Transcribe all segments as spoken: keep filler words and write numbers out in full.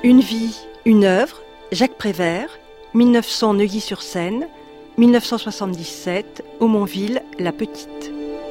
Une vie, une œuvre, Jacques Prévert, mille neuf cents Neuilly-sur-Seine, mille neuf cent soixante-dix-sept, Aumonville, La Petite.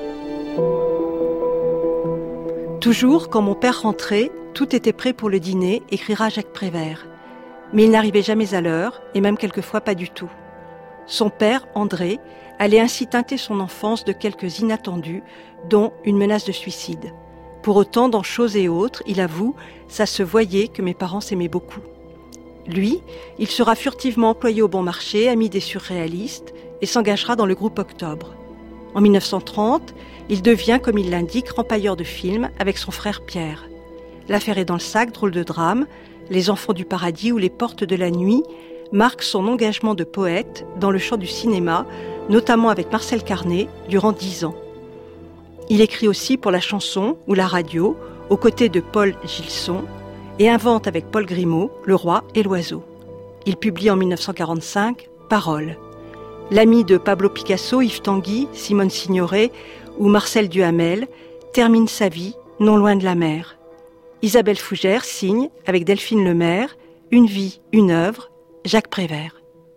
Toujours, quand mon père rentrait, tout était prêt pour le dîner, écrira Jacques Prévert. Mais il n'arrivait jamais à l'heure, et même quelquefois pas du tout. Son père, André, allait ainsi teinter son enfance de quelques inattendus, dont une menace de suicide. Pour autant, dans Choses et autres, il avoue, ça se voyait que mes parents s'aimaient beaucoup. Lui, il sera furtivement employé au Bon Marché, ami des surréalistes, et s'engagera dans le groupe Octobre. En mille neuf cent trente, il devient, comme il l'indique, rempailleur de films avec son frère Pierre. L'affaire est dans le sac, drôle de drame, Les Enfants du Paradis ou Les Portes de la Nuit marquent son engagement de poète dans le champ du cinéma, notamment avec Marcel Carné, durant dix ans. Il écrit aussi pour la chanson ou la radio, aux côtés de Paul Gilson, et invente avec Paul Grimaud Le Roi et l'Oiseau. Il publie en mille neuf cent quarante-cinq Paroles. L'ami de Pablo Picasso, Yves Tanguy, Simone Signoret ou Marcel Duhamel termine sa vie non loin de la mer. Isabelle Fougère signe, avec Delphine Lemaire, Une vie, une œuvre, Jacques Prévert.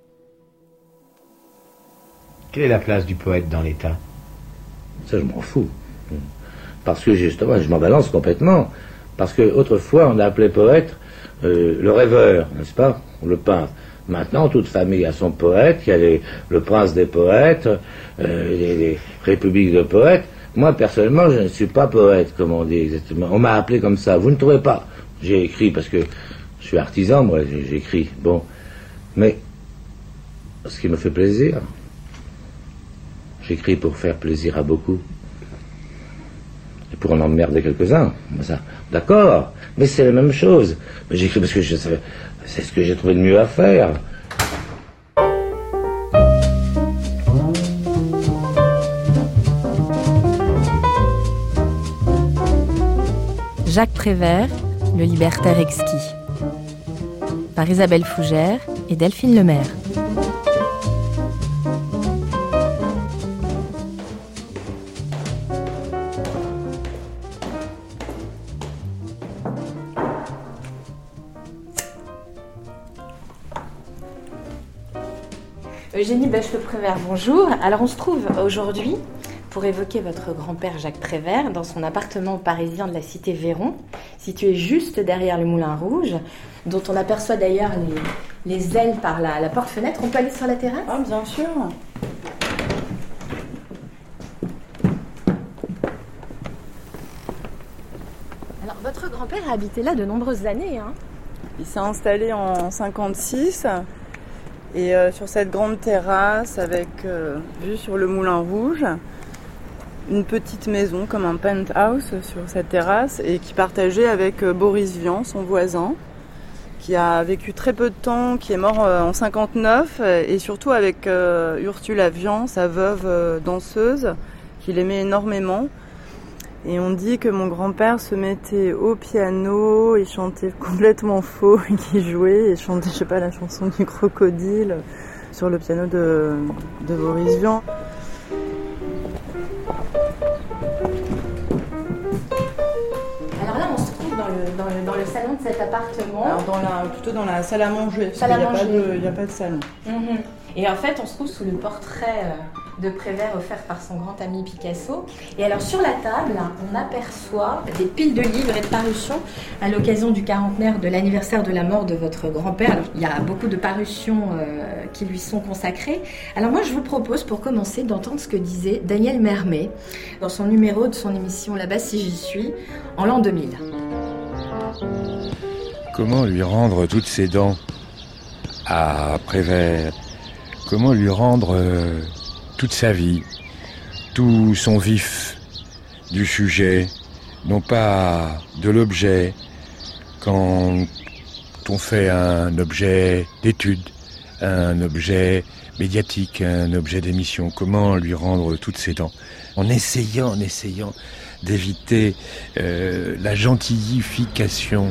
Quelle est la place du poète dans l'État ? Ça, je m'en fous. Parce que justement, je m'en balance complètement. Parce que autrefois, on appelait poète euh, le rêveur, n'est-ce pas ? Ou le peintre. Maintenant, toute famille a son poète, il y a les, le prince des poètes, euh, les, les républiques de poètes. Moi, personnellement, je ne suis pas poète, comme on dit exactement. On m'a appelé comme ça. Vous ne trouvez pas ? J'ai écrit parce que je suis artisan, moi, j'écris. Bon. Mais, ce qui me fait plaisir, j'écris pour faire plaisir à beaucoup. Et pour en emmerder quelques-uns. Ça, d'accord, mais c'est la même chose. Mais j'écris parce que je savais, c'est ce que j'ai trouvé de mieux à faire. Jacques Prévert, le libertaire exquis. Par Isabelle Fougère et Delphine Lemaire. Eugénie Bachelot-Prévert, bonjour. Alors on se trouve aujourd'hui pour évoquer votre grand-père Jacques Prévert dans son appartement parisien de la cité Véron, situé juste derrière le Moulin Rouge, dont on aperçoit d'ailleurs les, les ailes par la, la porte-fenêtre. On peut aller sur la terrasse ? Ah, bien sûr. Alors votre grand-père a habité là de nombreuses années, hein ? Il s'est installé en cinquante-six. Et euh, sur cette grande terrasse avec euh, vue sur le Moulin Rouge, une petite maison comme un penthouse sur cette terrasse et qui partageait avec euh, Boris Vian, son voisin, qui a vécu très peu de temps, qui est mort euh, en cinquante-neuf, et surtout avec euh, Ursula Vian, sa veuve euh, danseuse, qu'il aimait énormément. Et on dit que mon grand-père se mettait au piano, il chantait complètement faux, qu'il jouait et chantait, je sais pas, la chanson du crocodile sur le piano de, de Boris Vian. Alors là, on se trouve dans le, dans le, dans le salon de cet appartement. Alors dans la, plutôt dans la salle à manger, salle à parce qu'il n'y a, manger. a pas de salon. Mmh. Et en fait, on se trouve sous le portrait de Prévert offert par son grand ami Picasso. Et alors sur la table, on aperçoit des piles de livres et de parutions à l'occasion du quarantenaire de l'anniversaire de la mort de votre grand-père. Alors, il y a beaucoup de parutions euh, qui lui sont consacrées. Alors moi, je vous propose pour commencer d'entendre ce que disait Daniel Mermet dans son numéro de son émission Là-bas si j'y suis en l'an deux mille. Comment lui rendre toutes ses dents à Prévert ? Comment lui rendre euh, toute sa vie, tout son vif du sujet, non pas de l'objet, quand on fait un objet d'étude, un objet médiatique, un objet d'émission, comment lui rendre toutes ses dents, en essayant, en essayant d'éviter euh, la gentillification.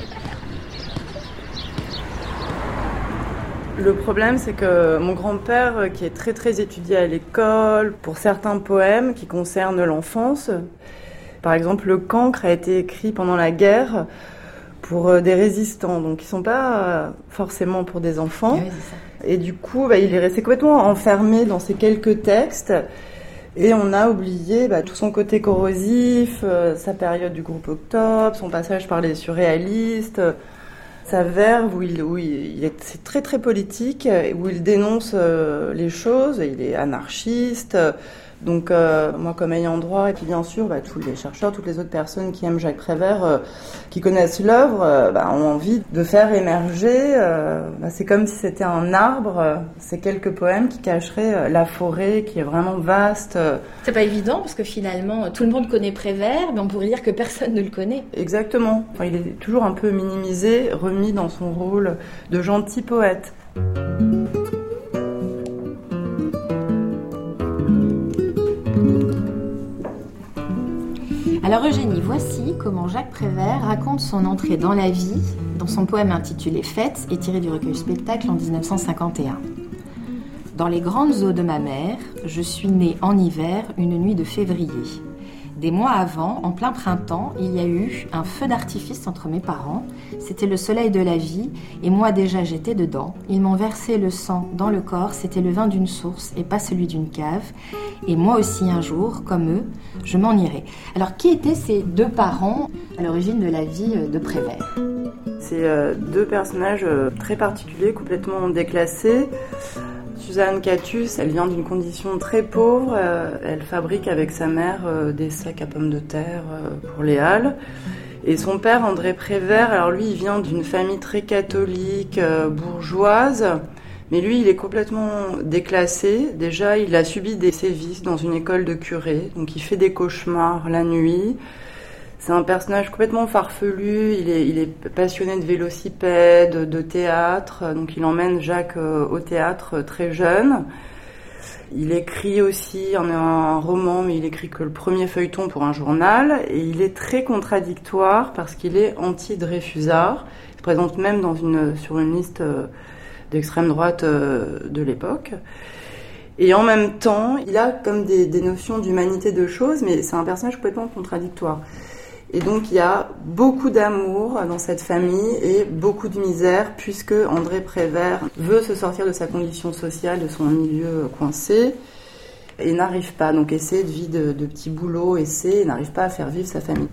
Le problème, c'est que mon grand-père, qui est très très étudié à l'école, pour certains poèmes qui concernent l'enfance, par exemple, Le Cancre a été écrit pendant la guerre pour euh, des résistants, donc ils sont pas euh, forcément pour des enfants. Oui, c'est ça. Et du coup, bah, il est resté complètement enfermé dans ces quelques textes. Et on a oublié bah, tout son côté corrosif, euh, sa période du groupe Octobre, son passage par les surréalistes, euh, sa verve où il, où il, il est c'est très très politique, où il dénonce euh, les choses, il est anarchiste. Donc euh, moi comme ayant droit, et puis bien sûr bah, tous les chercheurs, toutes les autres personnes qui aiment Jacques Prévert, euh, qui connaissent l'œuvre, euh, bah, ont envie de faire émerger, euh, bah, c'est comme si c'était un arbre, euh, ces quelques poèmes qui cacheraient euh, la forêt qui est vraiment vaste. Euh. C'est pas évident parce que finalement tout le monde connaît Prévert, mais on pourrait dire que personne ne le connaît. Exactement, enfin, il est toujours un peu minimisé, remis dans son rôle de gentil poète. Alors Eugénie, voici comment Jacques Prévert raconte son entrée dans la vie dans son poème intitulé Fête et tiré du recueil Spectacle en dix-neuf cent cinquante et un. Dans les grandes eaux de ma mère, je suis née en hiver une nuit de février. Des mois avant, en plein printemps, il y a eu un feu d'artifice entre mes parents. C'était le soleil de la vie, et moi déjà j'étais dedans. Ils m'ont versé le sang dans le corps, c'était le vin d'une source et pas celui d'une cave. Et moi aussi un jour, comme eux, je m'en irai. Alors qui étaient ces deux parents à l'origine de la vie de Prévert ? C'est euh, deux personnages euh, très particuliers, complètement déclassés. Suzanne Catus, elle vient d'une condition très pauvre. Euh, elle fabrique avec sa mère euh, des sacs à pommes de terre euh, pour les halles. Et son père, André Prévert, alors lui, il vient d'une famille très catholique, euh, bourgeoise. Mais lui, il est complètement déclassé. Déjà, il a subi des sévices dans une école de curé. Donc, il fait des cauchemars la nuit. C'est un personnage complètement farfelu, il est, il est passionné de vélocipède, de théâtre, donc il emmène Jacques au théâtre très jeune. Il écrit aussi un, un roman, mais il écrit que le premier feuilleton pour un journal, et il est très contradictoire parce qu'il est anti-Dreyfusard. Il se présente même dans une, sur une liste d'extrême droite de l'époque. Et en même temps, il a comme des, des notions d'humanité de choses, mais c'est un personnage complètement contradictoire. Et donc il y a beaucoup d'amour dans cette famille et beaucoup de misère puisque André Prévert veut se sortir de sa condition sociale, de son milieu coincé et n'arrive pas. Donc essaie de vie de, de petits boulots, essaie et n'arrive pas à faire vivre sa famille.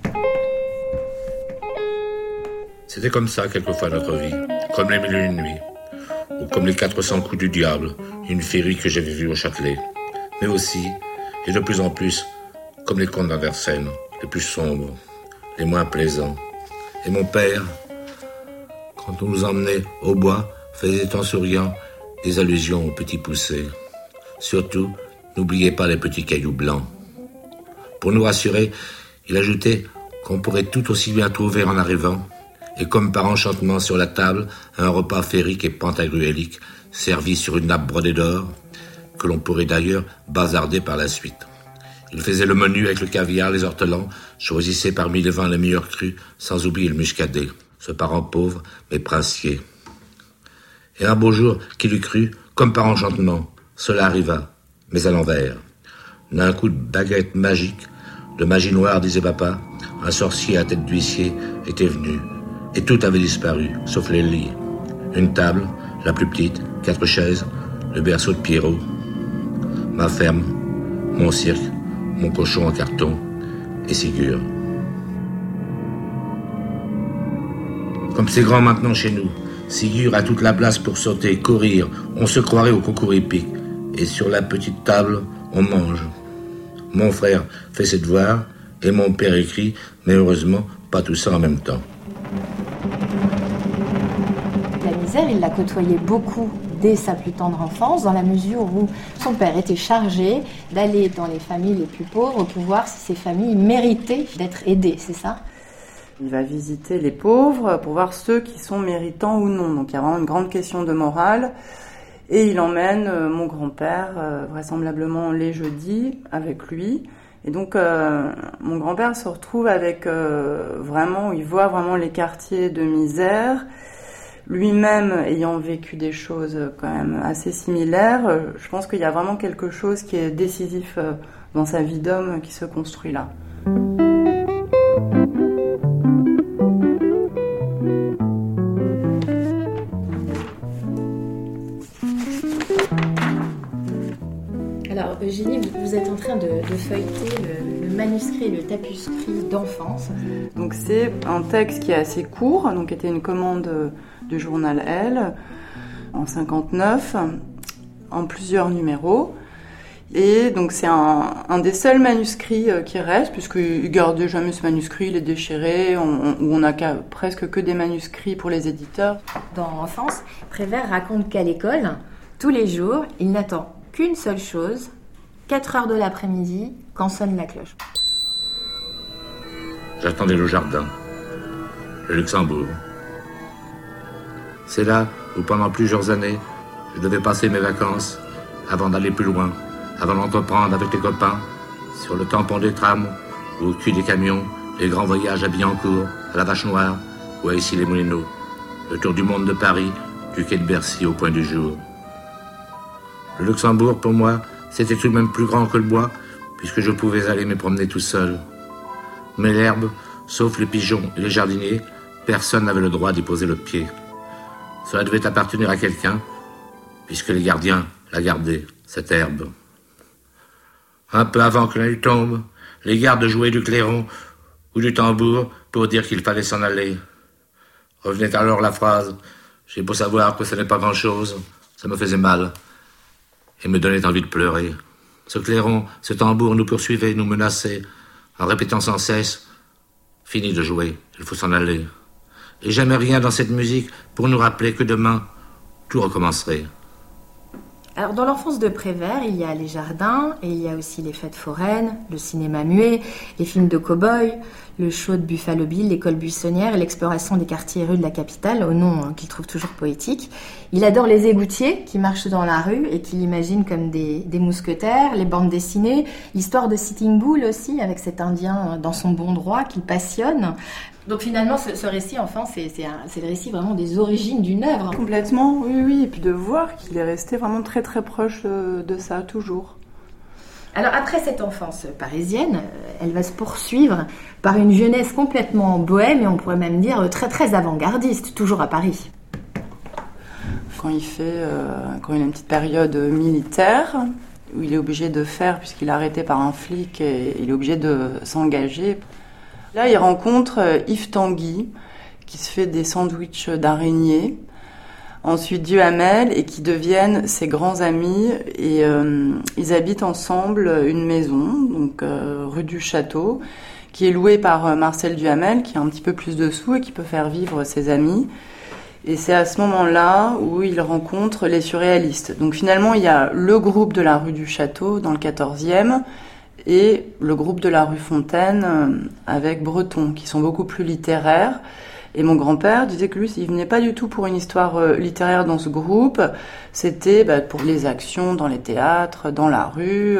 C'était comme ça quelquefois notre vie, comme les mille et une nuits, ou comme les quatre cents coups du diable, une féerie que j'avais vue au Châtelet. Mais aussi, et de plus en plus, comme les contes d'Andersen, les plus sombres, les moins plaisants. Et mon père, quand on nous emmenait au bois, faisait en souriant des allusions aux petits poussés. Surtout, n'oubliez pas les petits cailloux blancs. Pour nous rassurer, il ajoutait qu'on pourrait tout aussi bien trouver en arrivant, et comme par enchantement sur la table, un repas féerique et pantagruélique, servi sur une nappe brodée d'or, que l'on pourrait d'ailleurs bazarder par la suite. Il faisait le menu avec le caviar, les ortolans, choisissait parmi les vins les meilleurs crus, sans oublier le muscadet, ce parent pauvre mais princier. Et un beau jour, qu'il eût cru, comme par enchantement, cela arriva, mais à l'envers. D'un coup de baguette magique, de magie noire, disait papa, un sorcier à tête d'huissier était venu, et tout avait disparu, sauf les lits. Une table, la plus petite, quatre chaises, le berceau de Pierrot, ma ferme, mon cirque, mon cochon en carton et Ségur. Comme c'est grand maintenant chez nous, Ségur a toute la place pour sauter, courir, on se croirait au concours hippique. Et sur la petite table, on mange. Mon frère fait ses devoirs et mon père écrit, mais heureusement, pas tout ça en même temps. La misère, il l'a côtoyé beaucoup dès sa plus tendre enfance, dans la mesure où son père était chargé d'aller dans les familles les plus pauvres pour voir si ces familles méritaient d'être aidées, c'est ça ? Il va visiter les pauvres pour voir ceux qui sont méritants ou non. Donc il y a vraiment une grande question de morale. Et il emmène euh, mon grand-père, euh, vraisemblablement les jeudis, avec lui. Et donc euh, mon grand-père se retrouve avec euh, vraiment, il voit vraiment les quartiers de misère. Lui-même ayant vécu des choses quand même assez similaires, je pense qu'il y a vraiment quelque chose qui est décisif dans sa vie d'homme qui se construit là. vous êtes en train de, de feuilleter le, le manuscrit, le tapuscrit d'enfance. Donc c'est un texte qui est assez court, donc était une commande du journal Elle en cinquante-neuf, en plusieurs numéros. Et donc c'est un, un des seuls manuscrits qui reste, puisqu'il ne gardait jamais ce manuscrit, il est déchiré, on, on, on a presque que des manuscrits pour les éditeurs. Dans Enfance, Prévert raconte qu'à l'école, tous les jours, il n'attend qu'une seule chose, quatre heures de l'après-midi, quand sonne la cloche. J'attendais le jardin, le Luxembourg. C'est là où pendant plusieurs années, je devais passer mes vacances avant d'aller plus loin, avant d'entreprendre avec les copains, sur le tampon des trams, ou au cul des camions, les grands voyages à Billancourt, à la Vache Noire, ou à Issy-les-Moulineaux, le tour du monde de Paris, du quai de Bercy au point du jour. Le Luxembourg, pour moi, c'était tout de même plus grand que le bois, puisque je pouvais aller me promener tout seul. Mais l'herbe, sauf les pigeons et les jardiniers, personne n'avait le droit d'y poser le pied. Cela devait appartenir à quelqu'un, puisque les gardiens la gardaient, cette herbe. Un peu avant que la nuit tombe, les gardes jouaient du clairon ou du tambour pour dire qu'il fallait s'en aller. Revenait alors la phrase « J'ai beau savoir que ce n'est pas grand-chose », ça me faisait mal et me donnait envie de pleurer. Ce clairon, ce tambour nous poursuivait, nous menaçait, en répétant sans cesse « Fini de jouer, il faut s'en aller ». Et jamais rien dans cette musique pour nous rappeler que demain, tout recommencerait. Alors, dans l'enfance de Prévert, il y a les jardins et il y a aussi les fêtes foraines, le cinéma muet, les films de cow-boys, le show de Buffalo Bill, l'école buissonnière et l'exploration des quartiers et rues de la capitale, au nom qu'il trouve toujours poétique. Il adore les égoutiers qui marchent dans la rue et qu'il imagine comme des, des mousquetaires, les bandes dessinées, l'histoire de Sitting Bull aussi, avec cet Indien dans son bon droit qu'il passionne. Donc finalement, ce, ce récit, enfin, c'est, c'est, un, c'est le récit vraiment des origines d'une œuvre. Complètement, oui, oui. Et puis de voir qu'il est resté vraiment très, très proche de, de ça, toujours. Alors après cette enfance parisienne, elle va se poursuivre par une jeunesse complètement bohème et on pourrait même dire très, très avant-gardiste, toujours à Paris. Quand il fait, euh, quand il a une petite période militaire, où il est obligé de faire, puisqu'il est arrêté par un flic, et il est obligé de s'engager. Là, il rencontre Yves Tanguy, qui se fait des sandwichs d'araignées. Ensuite, Duhamel, et qui deviennent ses grands amis. Et euh, ils habitent ensemble une maison, donc euh, rue du Château, qui est louée par Marcel Duhamel, qui a un petit peu plus de sous et qui peut faire vivre ses amis. Et c'est à ce moment-là où il rencontre les surréalistes. Donc finalement, il y a le groupe de la rue du Château, dans le quatorzième, et le groupe de la rue Fontaine avec Breton, qui sont beaucoup plus littéraires. Et mon grand-père disait que lui, il venait pas du tout pour une histoire littéraire dans ce groupe, c'était bah, pour les actions dans les théâtres, dans la rue.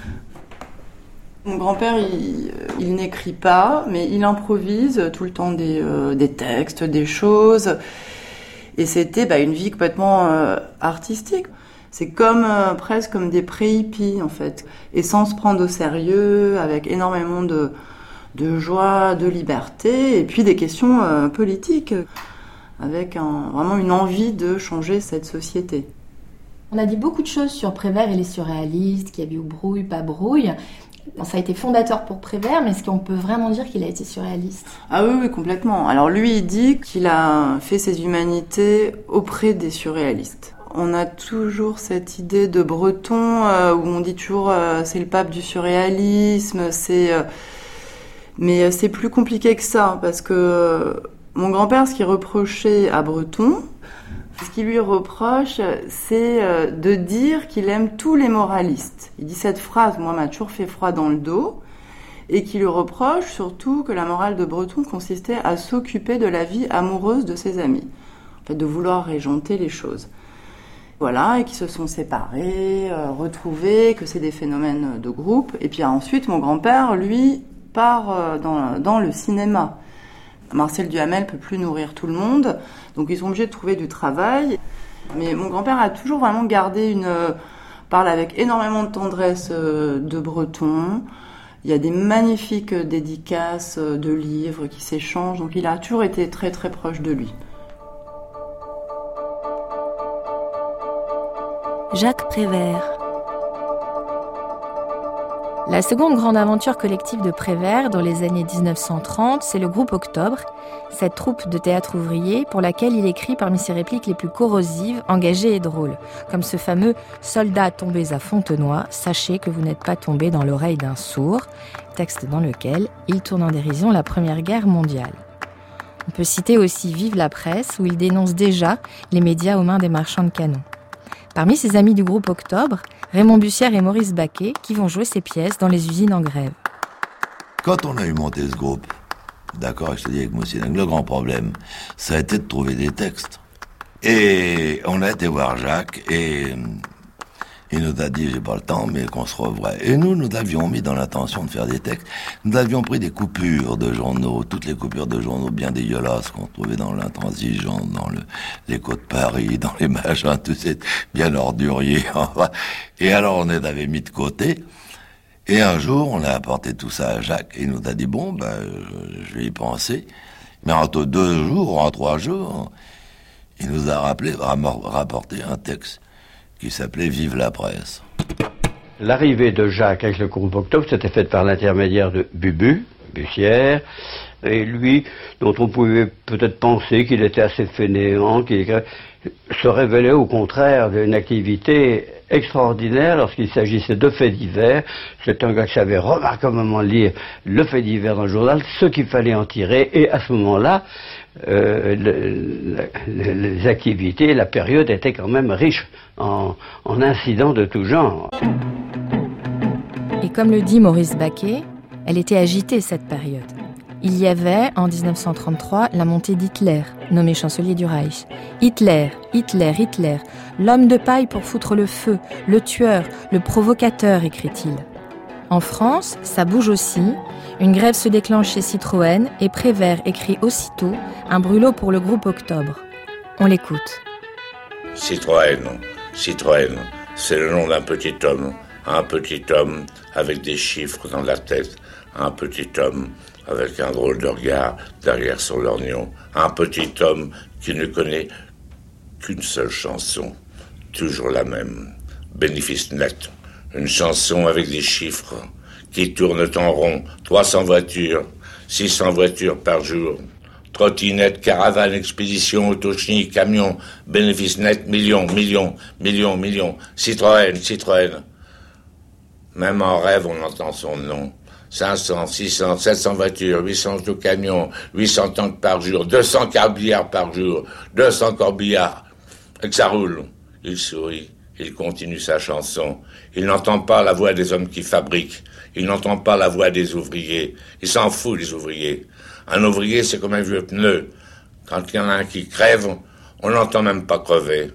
Mon grand-père, il, il n'écrit pas, mais il improvise tout le temps des, euh, des textes, des choses. Et c'était bah, une vie complètement euh, artistique. C'est comme euh, presque comme des pré-hippies en fait, et sans se prendre au sérieux, avec énormément de, de joie, de liberté, et puis des questions euh, politiques, avec un, vraiment une envie de changer cette société. On a dit beaucoup de choses sur Prévert et les surréalistes, qu'il y avait eu brouille, pas brouille. Ça a été fondateur pour Prévert, mais est-ce qu'on peut vraiment dire qu'il a été surréaliste ? Ah oui, oui, complètement. Alors lui, il dit qu'il a fait ses humanités auprès des surréalistes. On a toujours cette idée de Breton euh, où on dit toujours euh, c'est le pape du surréalisme, c'est euh, mais c'est plus compliqué que ça parce que euh, mon grand-père, ce qu'il reprochait à Breton, ce qu'il lui reproche, c'est euh, de dire qu'il aime tous les moralistes. Il dit cette phrase, moi, m'a toujours fait froid dans le dos, et qu'il lui reproche surtout que la morale de Breton consistait à s'occuper de la vie amoureuse de ses amis, en fait, de vouloir régenter les choses. Voilà, et qui se sont séparés, euh, retrouvés, que c'est des phénomènes de groupe. Et puis ensuite, mon grand-père, lui, part euh, dans, dans le cinéma. Marcel Duhamel peut plus nourrir tout le monde, donc ils sont obligés de trouver du travail. Mais mon grand-père a toujours vraiment gardé une... Euh, parle avec énormément de tendresse euh, de Breton. Il y a des magnifiques dédicaces euh, de livres qui s'échangent, donc il a toujours été très très proche de lui. Jacques Prévert. La seconde grande aventure collective de Prévert dans les années dix-neuf cent trente, c'est le groupe Octobre, cette troupe de théâtre ouvrier pour laquelle il écrit parmi ses répliques les plus corrosives, engagées et drôles, comme ce fameux « Soldats tombés à Fontenoy, sachez que vous n'êtes pas tombés dans l'oreille d'un sourd », texte dans lequel il tourne en dérision la Première Guerre mondiale. On peut citer aussi « Vive la presse » où il dénonce déjà les médias aux mains des marchands de canons. Parmi ses amis du groupe Octobre, Raymond Bussière et Maurice Baquet qui vont jouer ses pièces dans les usines en grève. Quand on a eu monté ce groupe, d'accord, je te dis avec Moussi, le grand problème, ça a été de trouver des textes. Et on a été voir Jacques et il nous a dit, j'ai pas le temps, mais qu'on se revoit. Et nous, nous avions mis dans l'intention de faire des textes. Nous avions pris des coupures de journaux, toutes les coupures de journaux bien dégueulasses qu'on trouvait dans l'Intransigeant, dans le, l'Écho de Paris, dans les machins, tout c'est bien ordurier. Et alors, on les avait mis de côté. Et un jour, on a apporté tout ça à Jacques. Et il nous a dit, bon, ben, je, je vais y penser. Mais entre deux jours, en trois jours, il nous a rappelé, rapporté un texte qui s'appelait « Vive la presse ». L'arrivée de Jacques avec le groupe Octobre s'était faite par l'intermédiaire de Bubu, Bussière, et lui, dont on pouvait peut-être penser qu'il était assez fainéant, qu'il se révélait au contraire d'une activité extraordinaire lorsqu'il s'agissait de faits divers. C'est un gars qui savait remarquablement lire le fait divers dans le journal, ce qu'il fallait en tirer, et à ce moment-là, euh, le, le, les activités, la période était quand même riche en, en incidents de tout genre. Et comme le dit Maurice Baquet, elle était agitée cette période. Il y avait, en dix-neuf cent trente-trois, la montée d'Hitler, nommé chancelier du Reich. Hitler, Hitler, Hitler, l'homme de paille pour foutre le feu, le tueur, le provocateur, écrit-il. En France, ça bouge aussi. Une grève se déclenche chez Citroën et Prévert écrit aussitôt un brûlot pour le groupe Octobre. On l'écoute. Citroën, Citroën, c'est le nom d'un petit homme, un petit homme avec des chiffres dans la tête, un petit homme avec un drôle de regard derrière son lorgnon, un petit homme qui ne connaît qu'une seule chanson, toujours la même, Bénéfice net, une chanson avec des chiffres qui tournent en rond, trois cents voitures, six cents voitures par jour, trottinettes, caravanes, expéditions, autochenilles, camions, bénéfice net, millions, millions, millions, millions, Citroën, Citroën. Même en rêve, on entend son nom. cinq cents, six cents, sept cents voitures, huit cents camions, huit cents tanks par jour, deux cents corbillards par jour, deux cents corbillards. Et que ça roule. Il sourit, il continue sa chanson. Il n'entend pas la voix des hommes qui fabriquent. Il n'entend pas la voix des ouvriers. Il s'en fout, les ouvriers. Un ouvrier, c'est comme un vieux pneu. Quand il y en a un qui crève, on n'entend même pas crever.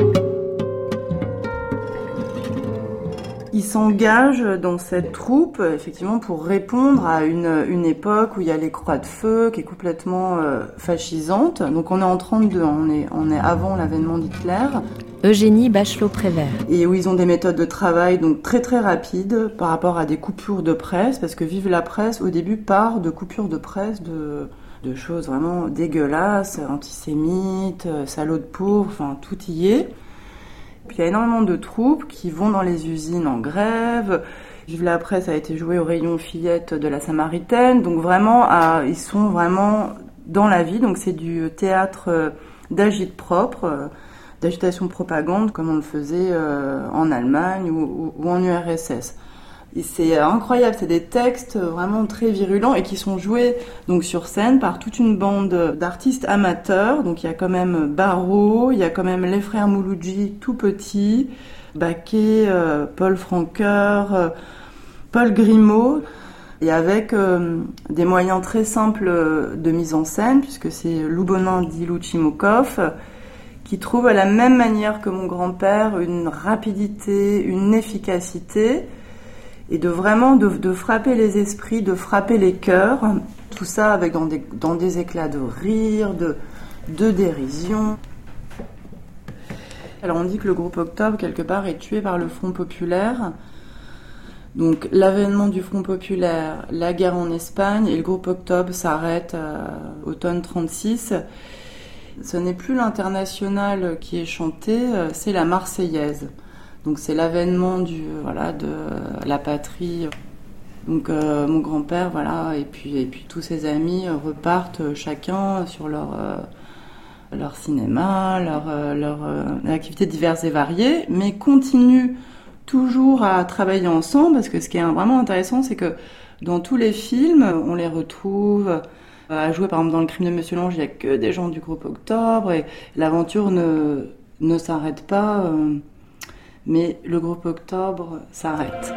Il s'engage dans cette troupe, effectivement, pour répondre à une, une époque où il y a les croix de feu, qui est complètement euh, fascisante. Donc on est en trente-deux, on est, on est avant l'avènement d'Hitler. Eugénie Bachelot-Prévert. Et où ils ont des méthodes de travail donc très très rapides par rapport à des coupures de presse, parce que Vive la presse, au début, part de coupures de presse de, de choses vraiment dégueulasses, antisémites, salauds de pauvres, enfin tout y est. Puis il y a énormément de troupes qui vont dans les usines en grève. Vive la presse a été joué au rayon fillette de la Samaritaine. Donc vraiment, à, ils sont vraiment dans la vie. Donc c'est du théâtre d'agite-propre, d'agitation de propagande, comme on le faisait en Allemagne ou, ou en U R S S. Et c'est incroyable, c'est des textes vraiment très virulents et qui sont joués donc sur scène par toute une bande d'artistes amateurs. Donc il y a quand même Barrault, il y a quand même les frères Mouloudji tout petits, Baquet, euh, Paul Francoeur, euh, Paul Grimaud, et avec euh, des moyens très simples de mise en scène, puisque c'est Loubonin dit Louchimokov, qui trouve à la même manière que mon grand-père une rapidité, une efficacité, et de vraiment de, de frapper les esprits, de frapper les cœurs, tout ça avec dans des, dans des éclats de rire, de, de dérision. Alors on dit que le groupe Octobre, quelque part, est tué par le Front populaire. Donc l'avènement du Front populaire, la guerre en Espagne, et le groupe Octobre s'arrête euh, automne trente-six. Ce n'est plus l'Internationale qui est chanté, euh, c'est la Marseillaise. Donc c'est l'avènement du, voilà, de la patrie Donc euh, mon grand-père, voilà, et puis, et puis tous ses amis euh, repartent euh, chacun sur leur, euh, leur cinéma, leur, euh, leur euh, activités diverses et variées, mais continuent toujours à travailler ensemble, parce que ce qui est vraiment intéressant, c'est que dans tous les films, on les retrouve à jouer, par exemple dans Le Crime de Monsieur Lange, il n'y a que des gens du groupe Octobre, et l'aventure ne, ne s'arrête pas, euh, mais le groupe Octobre s'arrête.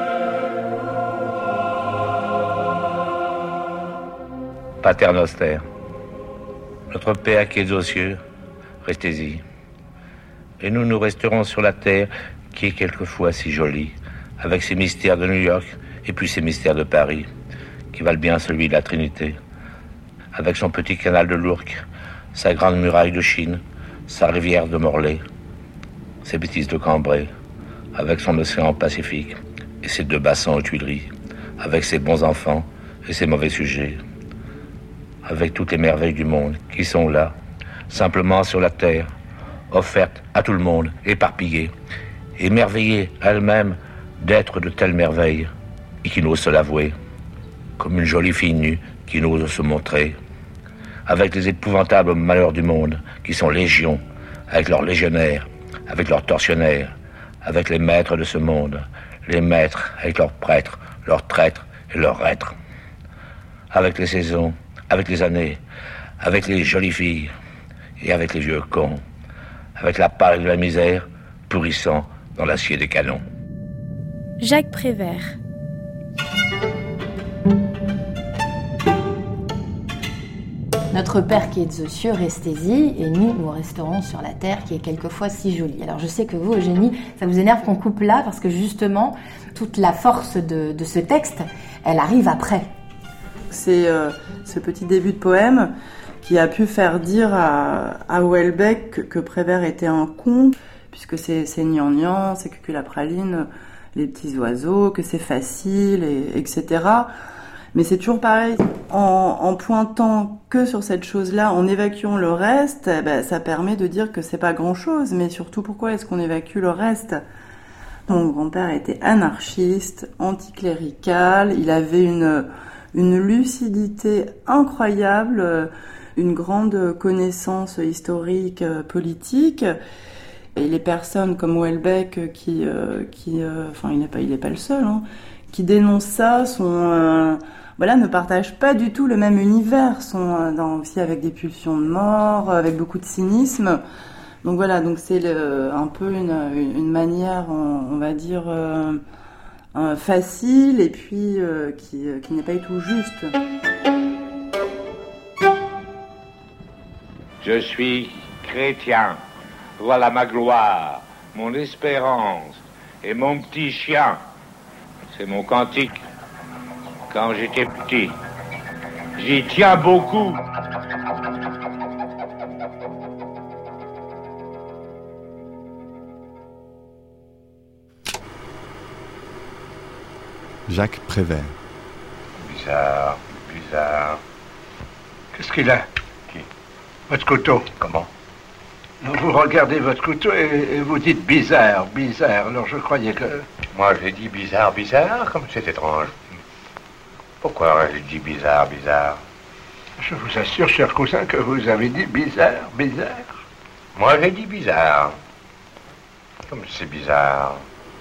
Pater Noster, notre Père qui es aux cieux, restez-y. Et nous, nous resterons sur la terre qui est quelquefois si jolie, avec ses mystères de New York et puis ses mystères de Paris, qui valent bien celui de la Trinité, avec son petit canal de l'Ourcq, sa grande muraille de Chine, sa rivière de Morlaix, ses bêtises de Cambrai, avec son océan Pacifique et ses deux bassins aux Tuileries, avec ses bons enfants et ses mauvais sujets, avec toutes les merveilles du monde qui sont là, simplement sur la terre, offertes à tout le monde, éparpillées, émerveillées elles-mêmes d'être de telles merveilles, et qui n'osent se l'avouer, comme une jolie fille nue qui n'ose se montrer, avec les épouvantables malheurs du monde, qui sont légions, avec leurs légionnaires, avec leurs tortionnaires, avec les maîtres de ce monde, les maîtres avec leurs prêtres, leurs traîtres et leurs reîtres, avec les saisons, avec les années, avec les jolies filles et avec les vieux cons, avec la paille de la misère pourrissant dans l'acier des canons. Jacques Prévert. Notre Père qui est aux cieux, restez-y, et nous, nous resterons sur la terre qui est quelquefois si jolie. Alors je sais que vous, Eugénie, ça vous énerve qu'on coupe là, parce que justement, toute la force de, de ce texte, elle arrive après. C'est euh, ce petit début de poème qui a pu faire dire à, à Houellebecq que, que Prévert était un con, puisque c'est, c'est gnangnan, c'est cuculapraline, les petits oiseaux, que c'est facile, et, etc. Mais c'est toujours pareil, en, en pointant que sur cette chose-là, en évacuant le reste, eh ben, ça permet de dire que c'est pas grand-chose, mais surtout pourquoi est-ce qu'on évacue le reste ? Mon grand-père était anarchiste, anticlérical, il avait une, une lucidité incroyable, une grande connaissance historique, politique, et les personnes comme Houellebecq qui, euh, qui euh, enfin il n'est pas, il n'est pas le seul, hein, qui dénoncent ça, sont... Euh, voilà, ne partagent pas du tout le même univers, sont dans, aussi avec des pulsions de mort, avec beaucoup de cynisme. Donc voilà, donc c'est le, un peu une, une manière, on, on va dire, euh, euh, facile et puis euh, qui, qui n'est pas du tout juste. Je suis chrétien, voilà ma gloire, mon espérance et mon petit chien. C'est mon cantique. Quand j'étais petit, j'y tiens beaucoup. Jacques Prévert. Bizarre, bizarre. Qu'est-ce qu'il a? Qui? Votre couteau. Comment? Vous regardez votre couteau et, et vous dites bizarre, bizarre. Alors je croyais que... Moi j'ai dit bizarre, bizarre, comme c'est étrange. Pourquoi j'ai dit bizarre, bizarre? Je vous assure, cher cousin, que vous avez dit bizarre, bizarre. Moi, j'ai dit bizarre. Comme c'est bizarre.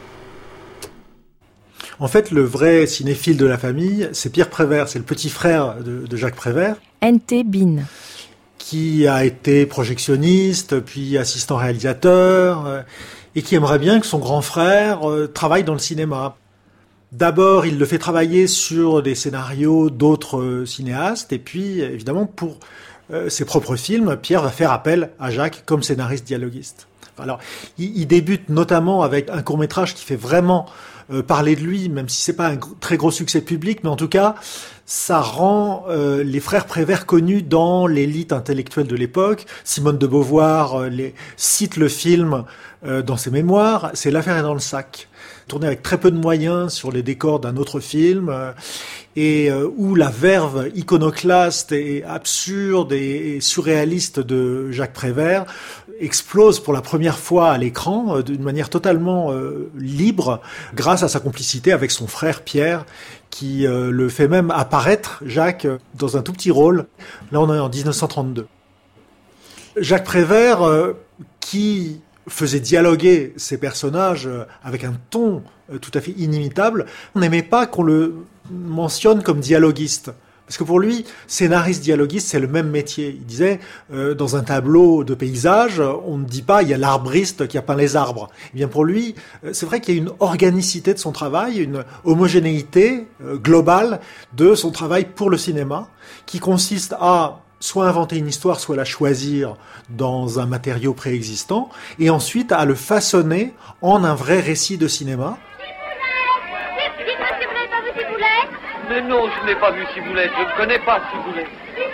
En fait, le vrai cinéphile de la famille, c'est Pierre Prévert, c'est le petit frère de, de Jacques Prévert. N T Bin. Qui a été projectionniste, puis assistant réalisateur, euh, et qui aimerait bien que son grand frère euh, travaille dans le cinéma. D'abord, il le fait travailler sur des scénarios d'autres euh, cinéastes, et puis, évidemment, pour euh, ses propres films, Pierre va faire appel à Jacques comme scénariste dialoguiste. Alors, il, il débute notamment avec un court-métrage qui fait vraiment euh, parler de lui, même si c'est pas un gr- très gros succès public, mais en tout cas, ça rend euh, les frères Prévert connus dans l'élite intellectuelle de l'époque. Simone de Beauvoir euh, les, cite le film euh, dans ses mémoires, c'est L'affaire est dans le sac, tourné avec très peu de moyens sur les décors d'un autre film, euh, et euh, où la verve iconoclaste et absurde et, et surréaliste de Jacques Prévert explose pour la première fois à l'écran euh, d'une manière totalement euh, libre grâce à sa complicité avec son frère Pierre qui euh, le fait même apparaître, Jacques, dans un tout petit rôle. Là, on est en dix-neuf cent trente-deux. Jacques Prévert, euh, qui faisait dialoguer ses personnages euh, avec un ton euh, tout à fait inimitable, on n'aimait pas qu'on le mentionne comme dialoguiste. Parce que pour lui, scénariste, dialoguiste, c'est le même métier. Il disait, euh, dans un tableau de paysage, on ne dit pas, il y a l'arbriste qui a peint les arbres. Eh bien pour lui, euh, c'est vrai qu'il y a une organicité de son travail, une homogénéité euh, globale de son travail pour le cinéma, qui consiste à soit inventer une histoire, soit la choisir dans un matériau préexistant, et ensuite à le façonner en un vrai récit de cinéma. Mais non, je n'ai pas vu Ciboulette, je ne connais pas Ciboulette.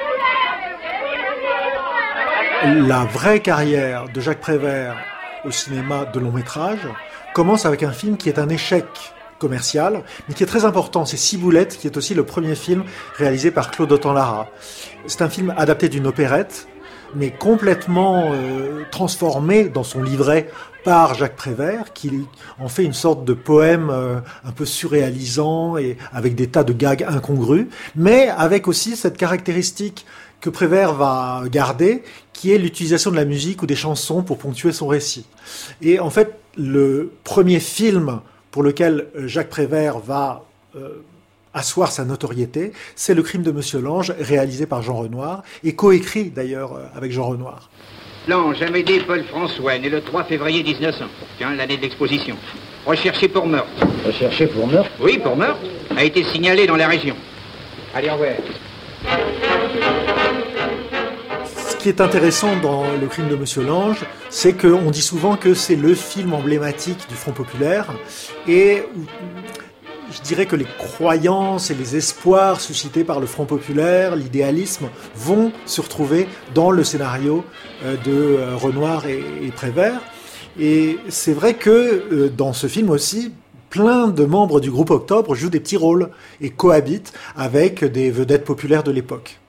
La vraie carrière de Jacques Prévert au cinéma de long métrage commence avec un film qui est un échec commercial, mais qui est très important. C'est Ciboulette, qui est aussi le premier film réalisé par Claude Autant-Lara. C'est un film adapté d'une opérette, mais complètement euh, transformé dans son livret par Jacques Prévert, qui en fait une sorte de poème euh, un peu surréalisant et avec des tas de gags incongrus, mais avec aussi cette caractéristique que Prévert va garder, qui est l'utilisation de la musique ou des chansons pour ponctuer son récit. Et en fait, le premier film pour lequel Jacques Prévert va euh, asseoir sa notoriété, c'est Le Crime de Monsieur Lange, réalisé par Jean Renoir, et coécrit d'ailleurs avec Jean Renoir. Lange, Amédée Paul François, né le trois février mille neuf cents. Tiens, l'année de l'exposition. Recherché pour meurtre. Recherché pour meurtre? Oui, pour meurtre. A été signalé dans la région. Allez, au revoir. Ce qui est intéressant dans Le Crime de Monsieur Lange, c'est qu'on dit souvent que c'est le film emblématique du Front populaire, et je dirais que les croyances et les espoirs suscités par le Front populaire, l'idéalisme, vont se retrouver dans le scénario de Renoir et, et Prévert. Et c'est vrai que dans ce film aussi, plein de membres du groupe Octobre jouent des petits rôles et cohabitent avec des vedettes populaires de l'époque.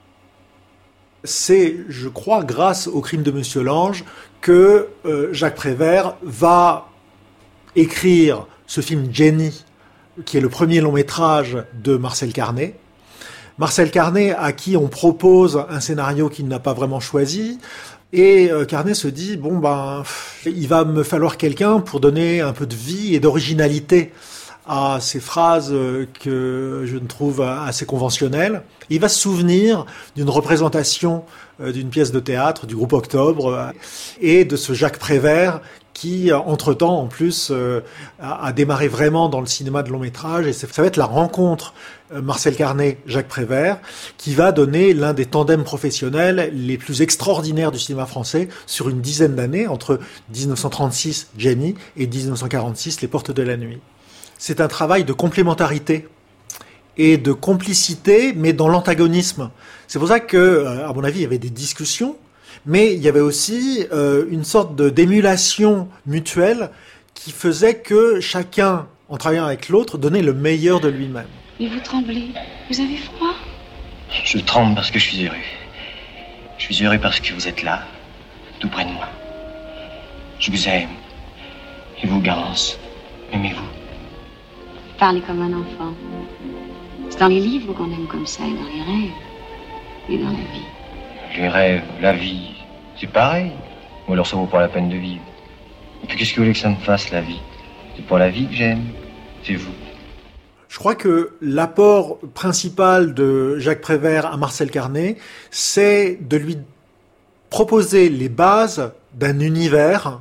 C'est, je crois, grâce au Crime de Monsieur Lange que euh, Jacques Prévert va écrire ce film Jenny, qui est le premier long métrage de Marcel Carné. Marcel Carné, à qui on propose un scénario qu'il n'a pas vraiment choisi, et euh, Carné se dit, bon ben, il va me falloir quelqu'un pour donner un peu de vie et d'originalité à ces phrases que je ne trouve assez conventionnelles. Il va se souvenir d'une représentation d'une pièce de théâtre du groupe Octobre et de ce Jacques Prévert qui, entre-temps, en plus, a démarré vraiment dans le cinéma de long métrage. Et ça va être la rencontre Marcel Carné-Jacques Prévert qui va donner l'un des tandems professionnels les plus extraordinaires du cinéma français sur une dizaine d'années, entre dix-neuf cent trente-six, Jenny, et dix-neuf cent quarante-six, Les Portes de la Nuit. C'est un travail de complémentarité et de complicité, mais dans l'antagonisme. C'est pour ça que, à mon avis, il y avait des discussions, mais il y avait aussi euh, une sorte de, d'émulation mutuelle qui faisait que chacun, en travaillant avec l'autre, donnait le meilleur de lui-même. Mais vous tremblez, vous avez froid? Je tremble parce que je suis heureux. Je suis heureux parce que vous êtes là, tout près de moi. Je vous aime. Et vous, Garance, aimez-vous? Parlez comme un enfant. C'est dans les livres qu'on aime comme ça, et dans les rêves, et dans la vie. Les rêves, la vie, c'est pareil. Ou alors ça vaut pas la peine de vivre. Et puis qu'est-ce que vous voulez que ça me fasse, la vie? C'est pas la vie que j'aime, c'est vous. Je crois que l'apport principal de Jacques Prévert à Marcel Carné, c'est de lui proposer les bases d'un univers.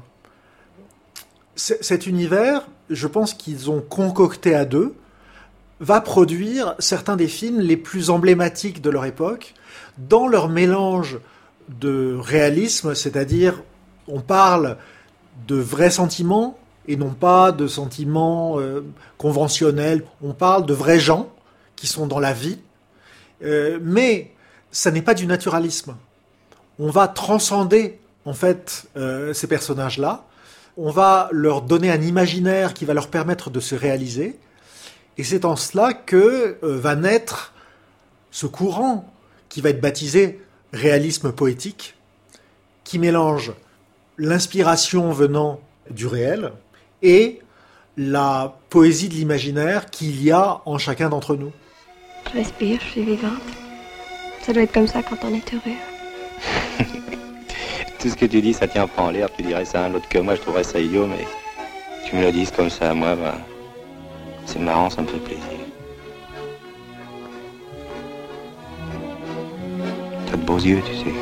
C- cet univers, je pense qu'ils ont concocté à deux, va produire certains des films les plus emblématiques de leur époque, dans leur mélange de réalisme, c'est-à-dire on parle de vrais sentiments et non pas de sentiments euh, conventionnels, on parle de vrais gens qui sont dans la vie, euh, mais ça n'est pas du naturalisme. On va transcender en fait euh, ces personnages-là, on va leur donner un imaginaire qui va leur permettre de se réaliser, et c'est en cela que euh, va naître ce courant qui va être baptisé réalisme poétique, qui mélange l'inspiration venant du réel et la poésie de l'imaginaire qu'il y a en chacun d'entre nous. Je respire, je suis vivante. Ça doit être comme ça quand on est heureux. Tout ce que tu dis, ça tient pas en l'air. Tu dirais ça à un autre que moi, je trouverais ça idiot, mais tu me le dises comme ça à moi, bah, c'est marrant, ça me fait plaisir. T'as de beaux yeux, tu sais.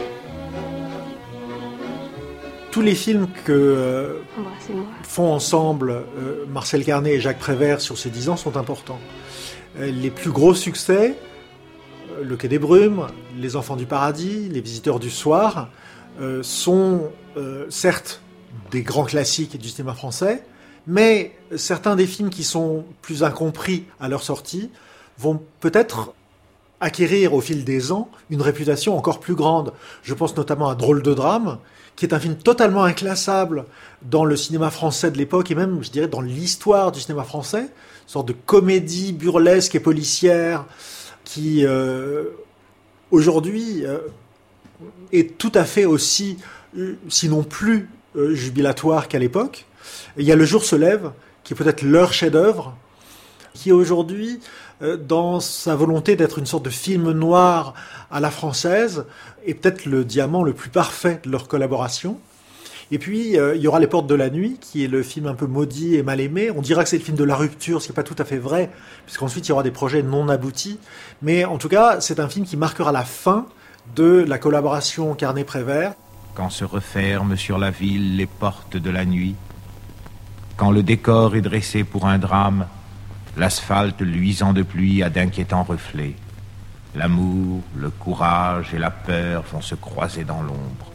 Tous les films que euh, font ensemble euh, Marcel Carné et Jacques Prévert sur ces dix ans sont importants. Euh, les plus gros succès, euh, Le Quai des Brumes, Les Enfants du Paradis, Les Visiteurs du Soir, euh, sont euh, certes des grands classiques du cinéma français, mais certains des films qui sont plus incompris à leur sortie vont peut-être acquérir au fil des ans une réputation encore plus grande. Je pense notamment à Drôle de drame, qui est un film totalement inclassable dans le cinéma français de l'époque et même, je dirais, dans l'histoire du cinéma français, une sorte de comédie burlesque et policière qui, euh, aujourd'hui, euh, est tout à fait aussi, sinon plus euh, jubilatoire qu'à l'époque. Il y a Le jour se lève, qui est peut-être leur chef-d'œuvre, qui aujourd'hui, euh, dans sa volonté d'être une sorte de film noir à la française, est peut-être le diamant le plus parfait de leur collaboration. Et puis, euh, il y aura Les Portes de la Nuit, qui est le film un peu maudit et mal aimé. On dira que c'est le film de la rupture, ce qui n'est pas tout à fait vrai, puisqu'ensuite il y aura des projets non aboutis. Mais en tout cas, c'est un film qui marquera la fin de la collaboration Carné-Prévert. Quand se referment sur la ville les portes de la nuit, quand le décor est dressé pour un drame, l'asphalte luisant de pluie a d'inquiétants reflets. L'amour, le courage et la peur vont se croiser dans l'ombre.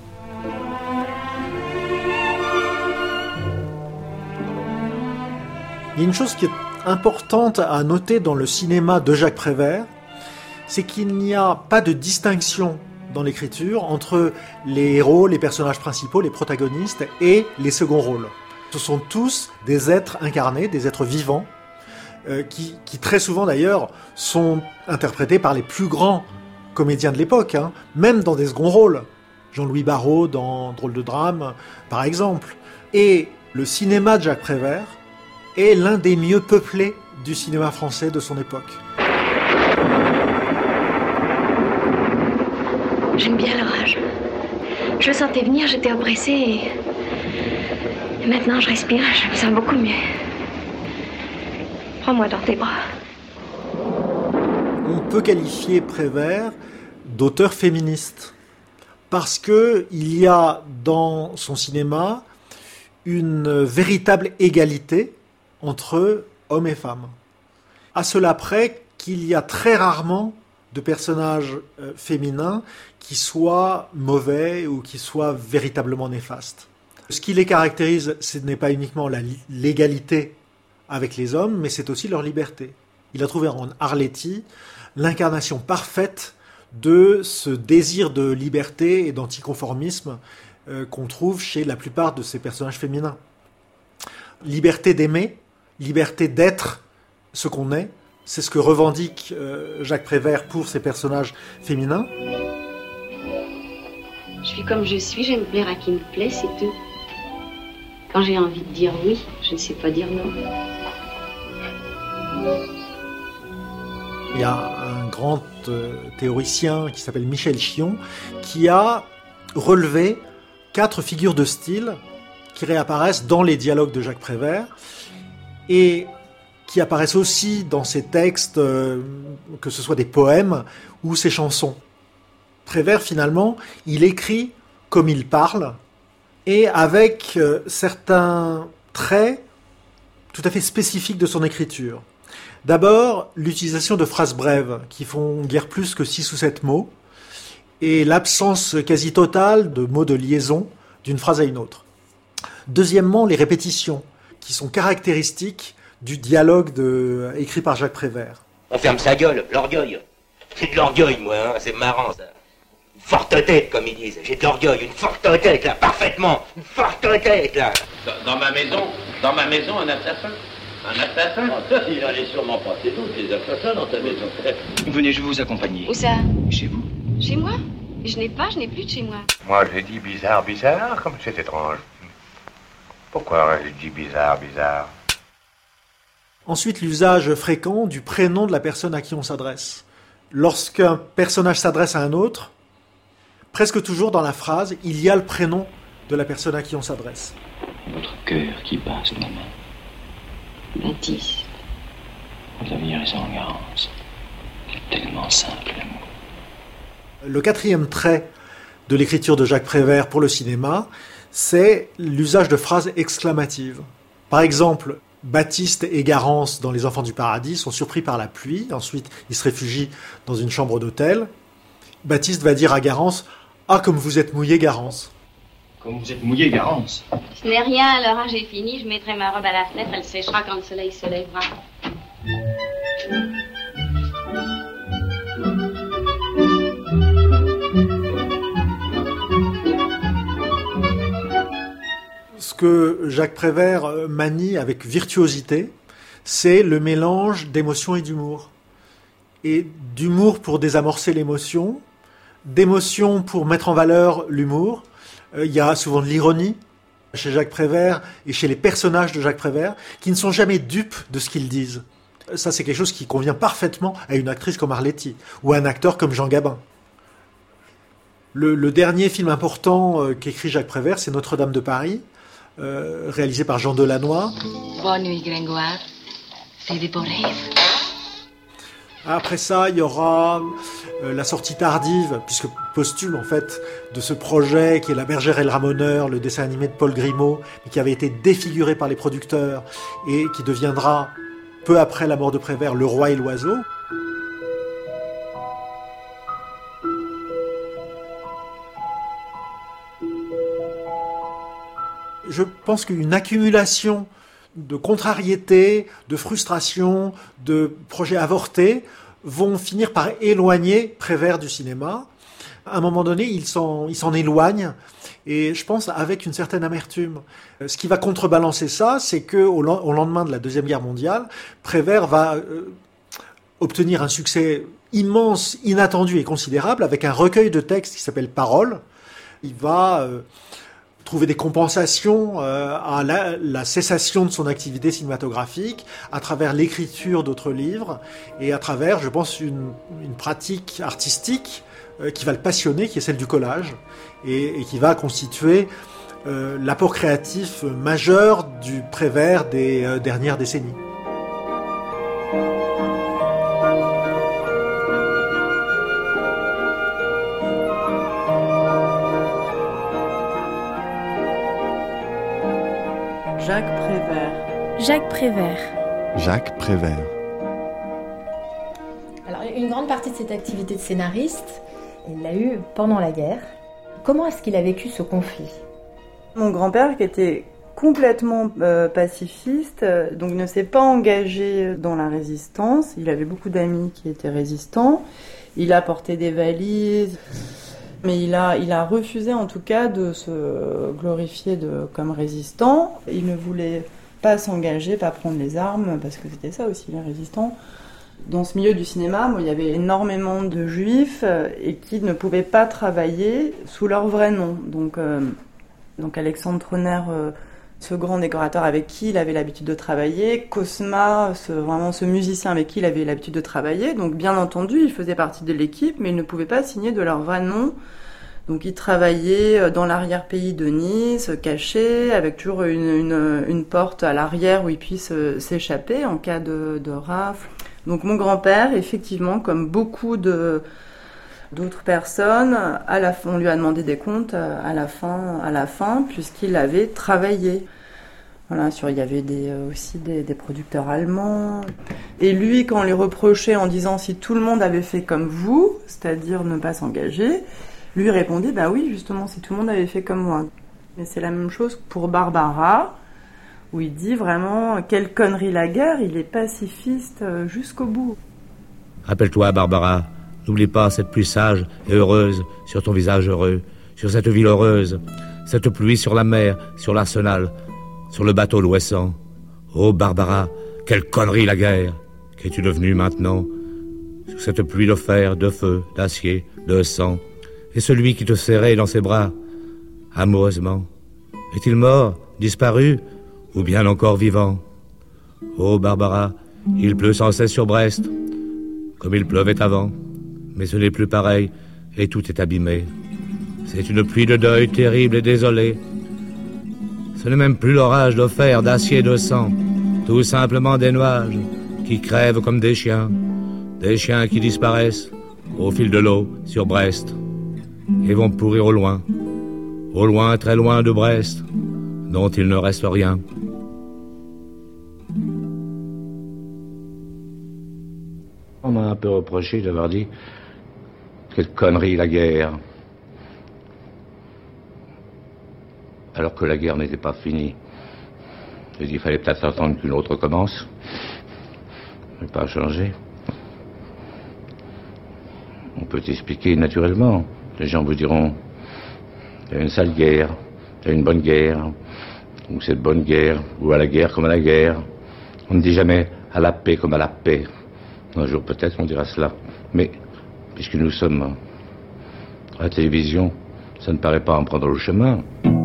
Il y a une chose qui est importante à noter dans le cinéma de Jacques Prévert, c'est qu'il n'y a pas de distinction dans l'écriture entre les héros, les personnages principaux, les protagonistes et les seconds rôles. Ce sont tous des êtres incarnés, des êtres vivants, euh, qui, qui très souvent d'ailleurs sont interprétés par les plus grands comédiens de l'époque, hein, même dans des seconds rôles. Jean-Louis Barrault dans Drôle de drame, par exemple. Et le cinéma de Jacques Prévert est l'un des mieux peuplés du cinéma français de son époque. J'aime bien l'orage. Je le sentais venir, j'étais oppressée et... et maintenant je respire, je me sens beaucoup mieux. Prends-moi dans tes bras. On peut qualifier Prévert d'auteur féministe parce que il y a dans son cinéma une véritable égalité entre hommes et femmes. À cela près qu'il y a très rarement de personnages euh, féminins qui soient mauvais ou qui soient véritablement néfastes. Ce qui les caractérise, ce n'est pas uniquement la, l'égalité avec les hommes, mais c'est aussi leur liberté. Il a trouvé en Arletty l'incarnation parfaite de ce désir de liberté et d'anticonformisme euh, qu'on trouve chez la plupart de ces personnages féminins. Liberté d'aimer, liberté d'être ce qu'on est, c'est ce que revendique euh, Jacques Prévert pour ses personnages féminins. Je suis comme je suis, j'aime plaire à qui me plaît, c'est tout. Quand j'ai envie de dire oui, je ne sais pas dire non. Il y a un grand euh, théoricien qui s'appelle Michel Chion qui a relevé quatre figures de style qui réapparaissent dans les dialogues de Jacques Prévert et qui apparaissent aussi dans ses textes, euh, que ce soit des poèmes ou ses chansons. Prévert, finalement, il écrit comme il parle, et avec euh, certains traits tout à fait spécifiques de son écriture. D'abord, l'utilisation de phrases brèves, qui font guère plus que six ou sept mots, et l'absence quasi totale de mots de liaison d'une phrase à une autre. Deuxièmement, les répétitions, qui sont caractéristiques du dialogue de, écrit par Jacques Prévert. On ferme sa gueule, l'orgueil. J'ai de l'orgueil, moi, hein, c'est marrant, ça. Une forte tête, comme ils disent. J'ai de l'orgueil, une forte tête, là, parfaitement. Une forte tête, là. Dans, dans ma maison, dans ma maison, un assassin. Un assassin oh, ça, il en est sûrement pas. C'est nous, des assassins dans ta maison. Venez, je vais vous accompagner. Où ça? Chez vous. Chez moi? Je n'ai pas, je n'ai plus de chez moi. Moi, j'ai dit bizarre, bizarre, comme c'est étrange. Pourquoi je dis bizarre, bizarre? Ensuite, l'usage fréquent du prénom de la personne à qui on s'adresse. Lorsqu'un personnage s'adresse à un autre, presque toujours dans la phrase, il y a le prénom de la personne à qui on s'adresse. Votre cœur qui bat sous ma main. Baptiste. Vous aviez raison, Garance. C'est tellement simple, l'amour. Le quatrième trait de l'écriture de Jacques Prévert pour le cinéma, c'est l'usage de phrases exclamatives. Par exemple, Baptiste et Garance dans Les Enfants du Paradis sont surpris par la pluie. Ensuite, ils se réfugient dans une chambre d'hôtel. Baptiste va dire à Garance « Ah, comme vous êtes mouillé, Garance !» Comme vous êtes mouillé, Garance. Ce n'est rien, l'orage est fini, je mettrai ma robe à la fenêtre, elle séchera quand le soleil se lèvera. Ce que Jacques Prévert manie avec virtuosité, c'est le mélange d'émotion et d'humour. Et d'humour pour désamorcer l'émotion, d'émotion pour mettre en valeur l'humour. Il y a souvent de l'ironie chez Jacques Prévert et chez les personnages de Jacques Prévert qui ne sont jamais dupes de ce qu'ils disent. Ça, c'est quelque chose qui convient parfaitement à une actrice comme Arletty ou à un acteur comme Jean Gabin. Le, le dernier film important euh, qu'écrit Jacques Prévert, c'est Notre-Dame de Paris, euh, réalisé par Jean Delannoy. Bonne nuit, Gringoire. C'est des beaux rêves. Après ça, il y aura euh, la sortie tardive, puisque posthume en fait, de ce projet qui est La Bergère et le Ramoneur, le dessin animé de Paul Grimaud, mais qui avait été défiguré par les producteurs et qui deviendra, peu après la mort de Prévert, Le Roi et l'Oiseau. Je pense qu'une accumulation de contrariétés, de frustrations, de projets avortés vont finir par éloigner Prévert du cinéma. À un moment donné, il s'en, il s'en éloigne, et je pense avec une certaine amertume. Ce qui va contrebalancer ça, c'est qu'au au lendemain de la Deuxième Guerre mondiale, Prévert va euh, obtenir un succès immense, inattendu et considérable, avec un recueil de textes qui s'appelle Paroles. Il va... Euh, trouver des compensations euh, à la, la cessation de son activité cinématographique à travers l'écriture d'autres livres et à travers, je pense, une, une pratique artistique euh, qui va le passionner, qui est celle du collage et, et qui va constituer euh, l'apport créatif majeur du Prévert des euh, dernières décennies. Jacques Prévert. Jacques Prévert. Jacques Prévert. Alors, une grande partie de cette activité de scénariste, il l'a eue pendant la guerre. Comment est-ce qu'il a vécu ce conflit? Mon grand-père, qui était complètement euh, pacifiste, euh, donc ne s'est pas engagé dans la résistance. Il avait beaucoup d'amis qui étaient résistants. Il a porté des valises. Mais il a, il a refusé en tout cas de se glorifier de, comme résistant. Il ne voulait pas s'engager, pas prendre les armes, parce que c'était ça aussi, les résistants. Dans ce milieu du cinéma, bon, il y avait énormément de juifs et qui ne pouvaient pas travailler sous leur vrai nom. Donc, euh, donc Alexandre Troner, euh, ce grand décorateur avec qui il avait l'habitude de travailler, Cosma, ce, vraiment ce musicien avec qui il avait l'habitude de travailler. Donc bien entendu, il faisait partie de l'équipe, mais il ne pouvait pas signer de leur vrai nom. Donc il travaillait dans l'arrière-pays de Nice, caché, avec toujours une, une, une porte à l'arrière où il puisse s'échapper en cas de, de rafle. Donc mon grand-père, effectivement, comme beaucoup de... d'autres personnes, à la fin, on lui a demandé des comptes à la fin, à la fin puisqu'il avait travaillé. Voilà, sur, il y avait des, aussi des, des producteurs allemands. Et lui, quand on lui reprochait en disant si tout le monde avait fait comme vous, c'est-à-dire ne pas s'engager, lui répondait bah oui, justement, si tout le monde avait fait comme moi. Mais c'est la même chose pour Barbara, où il dit vraiment quelle connerie la guerre, il est pacifiste jusqu'au bout. Rappelle-toi, Barbara. N'oublie pas cette pluie sage et heureuse sur ton visage heureux, sur cette ville heureuse, cette pluie sur la mer, sur l'arsenal, sur le bateau l'ouessant. Oh Barbara, quelle connerie la guerre! Qu'es-tu devenue maintenant? Sur cette pluie de fer, de feu, d'acier, de sang. Et celui qui te serrait dans ses bras, amoureusement, est-il mort? disparu ou bien encore vivant. Oh Barbara, il pleut sans cesse sur Brest, comme il pleuvait avant, mais ce n'est plus pareil et tout est abîmé. C'est une pluie de deuil terrible et désolée. Ce n'est même plus l'orage de fer, d'acier et de sang, tout simplement des nuages qui crèvent comme des chiens, des chiens qui disparaissent au fil de l'eau sur Brest et vont pourrir au loin, au loin, très loin de Brest, dont il ne reste rien. On m'a un peu reproché d'avoir dit quelle connerie la guerre, alors que la guerre n'était pas finie. J'ai dit qu'il fallait peut-être attendre qu'une autre commence. Ça n'a pas changé. On peut t'expliquer naturellement. Les gens vous diront il y a une sale guerre, il y a une bonne guerre, ou c'est de bonne guerre, ou à la guerre comme à la guerre. On ne dit jamais à la paix comme à la paix. Un jour peut-être on dira cela. Mais puisque nous sommes à la télévision, ça ne paraît pas en prendre le chemin.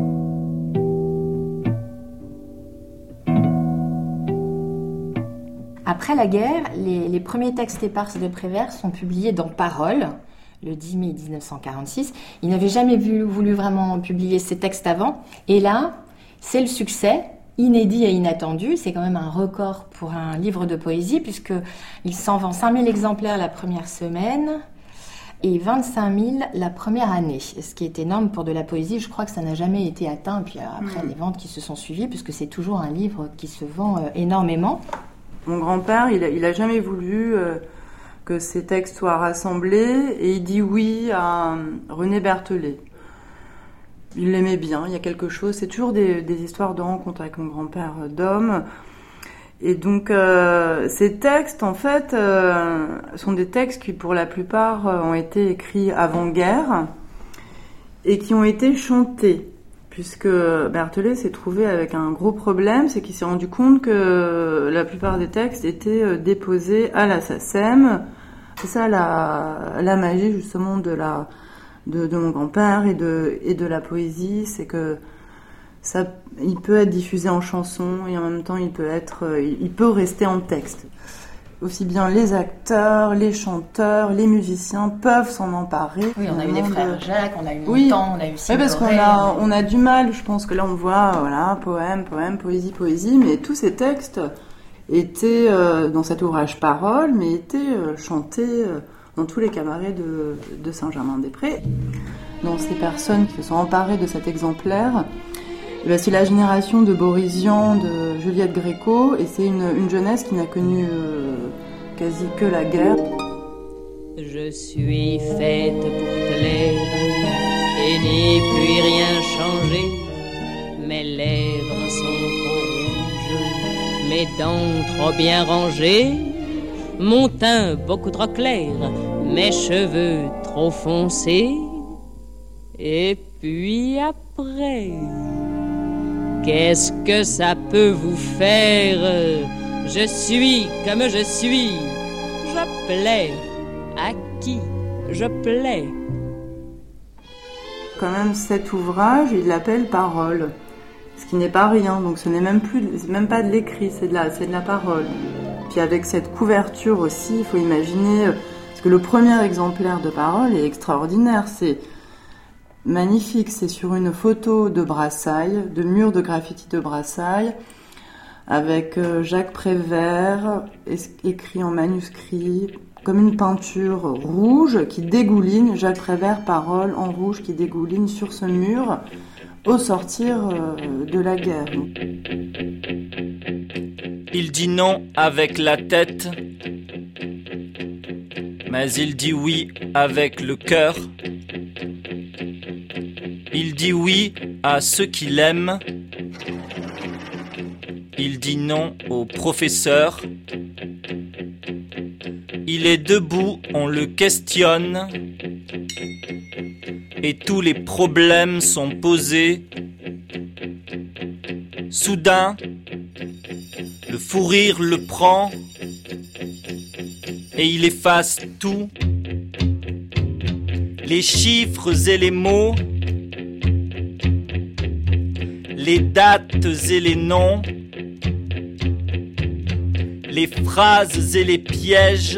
Après la guerre, les, les premiers textes éparses de Prévert sont publiés dans Parole, le dix mai dix-neuf cent quarante-six. Il n'avait jamais vu, voulu vraiment publier ces textes avant. Et là, c'est le succès, inédit et inattendu. C'est quand même un record pour un livre de poésie, puisqu'il s'en vend cinq mille exemplaires la première semaine et vingt-cinq mille la première année. Ce qui est énorme pour de la poésie. Je crois que ça n'a jamais été atteint. Puis après, mmh. les ventes qui se sont suivies, puisque c'est toujours un livre qui se vend euh, énormément. Mon grand-père, il a, il a jamais voulu euh, que ces textes soient rassemblés et il dit oui à euh, René Berthollet. Il l'aimait bien, il y a quelque chose, c'est toujours des, des histoires de rencontres avec mon grand-père euh, d'homme. Et donc euh, ces textes, en fait, euh, sont des textes qui pour la plupart euh, ont été écrits avant-guerre et qui ont été chantés. Puisque Berthollet s'est trouvé avec un gros problème, c'est qu'il s'est rendu compte que la plupart des textes étaient déposés à la S A C E M. C'est ça la, la magie justement de, la, de, de mon grand-père et de, et de la poésie, c'est que ça, il peut être diffusé en chanson et en même temps il peut, être, il peut rester en texte. Aussi bien les acteurs, les chanteurs, les musiciens peuvent s'en emparer. Oui, on a eu les frères Jacques, on a eu oui. Montand, on a eu Signoret. Oui, parce qu'on a, on a du mal, je pense que là on voit, voilà, poème, poème, poésie, poésie, mais tous ces textes étaient euh, dans cet ouvrage Parole, mais étaient euh, chantés euh, dans tous les cabarets de, de Saint-Germain-des-Prés. Donc ces personnes qui se sont emparées de cet exemplaire, ben, c'est la génération de Boris Vian, de Juliette Gréco, et c'est une, une jeunesse qui n'a connu euh, quasi que la guerre. Je suis faite pour plaire et n'y puis rien changer. Mes lèvres sont trop rouges, mes dents trop bien rangées, mon teint beaucoup trop clair, mes cheveux trop foncés. Et puis après... qu'est-ce que ça peut vous faire? Je suis comme je suis. Je plais. À qui je plais? Quand même, cet ouvrage, il l'appelle Parole. Ce qui n'est pas rien. Donc ce n'est même plus, c'est même pas de l'écrit, c'est de la, c'est de la parole. Puis avec cette couverture aussi, il faut imaginer, parce que le premier exemplaire de Parole est extraordinaire. C'est magnifique, c'est sur une photo de Brassailles, de mur de graffiti de Brassailles, avec Jacques Prévert, écrit en manuscrit, comme une peinture rouge qui dégouline, Jacques Prévert, Parole en rouge qui dégouline sur ce mur au sortir de la guerre. Il dit non avec la tête, mais il dit oui avec le cœur. Il dit oui à ceux qu'il aime. Il dit non au professeur. Il est debout, on le questionne. Et tous les problèmes sont posés. Soudain, le fou rire le prend. Et il efface tout. Les chiffres et les mots. les dates et les noms, les phrases et les pièges.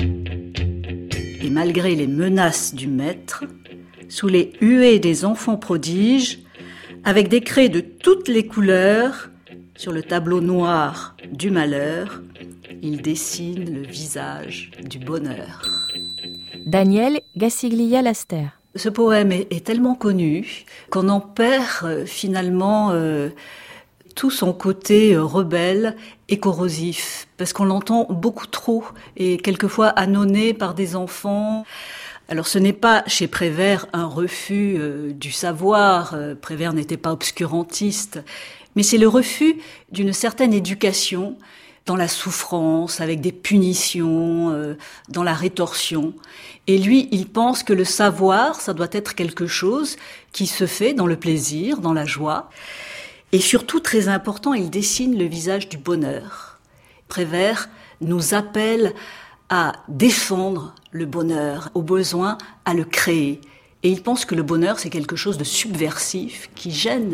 Et malgré les menaces du maître, sous les huées des enfants prodiges, avec des craies de toutes les couleurs, sur le tableau noir du malheur, il dessine le visage du bonheur. Daniel Gassiglia-Laster. Ce poème est, est tellement connu qu'on en perd euh, finalement euh, tout son côté euh, rebelle et corrosif, parce qu'on l'entend beaucoup trop et quelquefois annonné par des enfants. Alors ce n'est pas chez Prévert un refus euh, du savoir, euh, Prévert n'était pas obscurantiste, mais c'est le refus d'une certaine éducation dans la souffrance, avec des punitions, euh, dans la rétorsion. Et lui, il pense que le savoir, ça doit être quelque chose qui se fait dans le plaisir, dans la joie. Et surtout, très important, il dessine le visage du bonheur. Prévert nous appelle à défendre le bonheur, au besoin à le créer. Et il pense que le bonheur, c'est quelque chose de subversif, qui gêne.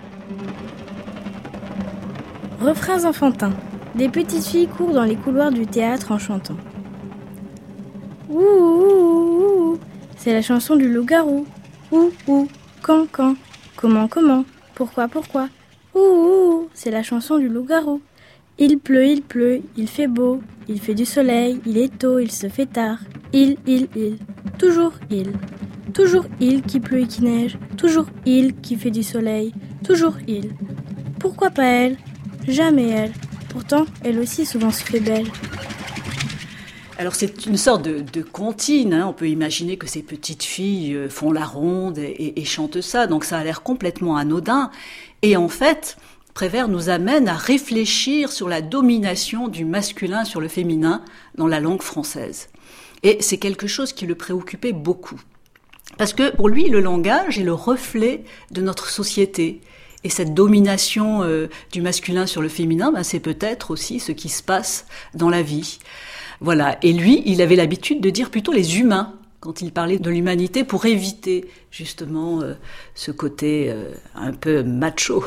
Refrains enfantins. Des petites filles courent dans les couloirs du théâtre en chantant. Ouh, ouh, ouh, c'est la chanson du loup-garou. Ouh, ouh, quand, quand, comment, comment, pourquoi, pourquoi. Ouh, ouh, c'est la chanson du loup-garou. Il pleut, il pleut, il fait beau, il fait du soleil, il est tôt, il se fait tard. Il, il, il, toujours il. Toujours il qui pleut et qui neige, toujours il qui fait du soleil, toujours il. Pourquoi pas elle? Jamais elle. Pourtant, elle aussi souvent se fait belle. Alors c'est une sorte de, de comptine, hein. On peut imaginer que ces petites filles font la ronde et, et, et chantent ça, donc ça a l'air complètement anodin. Et en fait, Prévert nous amène à réfléchir sur la domination du masculin sur le féminin dans la langue française. Et c'est quelque chose qui le préoccupait beaucoup. Parce que pour lui, le langage est le reflet de notre société. Et cette domination euh, du masculin sur le féminin, ben, c'est peut-être aussi ce qui se passe dans la vie. Voilà. Et lui, il avait l'habitude de dire plutôt les humains quand il parlait de l'humanité pour éviter justement euh, ce côté euh, un peu macho.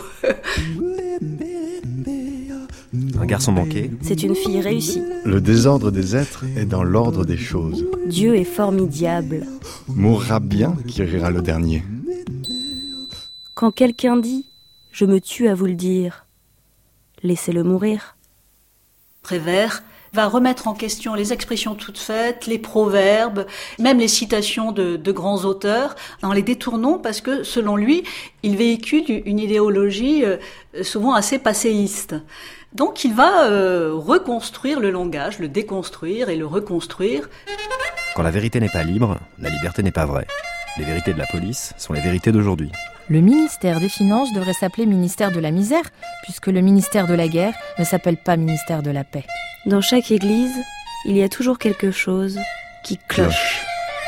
Un garçon manqué. C'est une fille réussie. Le désordre des êtres est dans l'ordre des choses. Dieu est formidable. Mourra bien qui rira le dernier. Quand quelqu'un dit « Je me tue à vous le dire », laissez-le mourir. Prévert va remettre en question les expressions toutes faites, les proverbes, même les citations de, de grands auteurs, en les détournant parce que, selon lui, il véhicule une idéologie euh, souvent assez passéiste. Donc il va euh, reconstruire le langage, le déconstruire et le reconstruire. Quand la vérité n'est pas libre, la liberté n'est pas vraie. Les vérités de la police sont les vérités d'aujourd'hui. Le ministère des Finances devrait s'appeler ministère de la misère, puisque le ministère de la guerre ne s'appelle pas ministère de la paix. Dans chaque église, il y a toujours quelque chose qui cloche.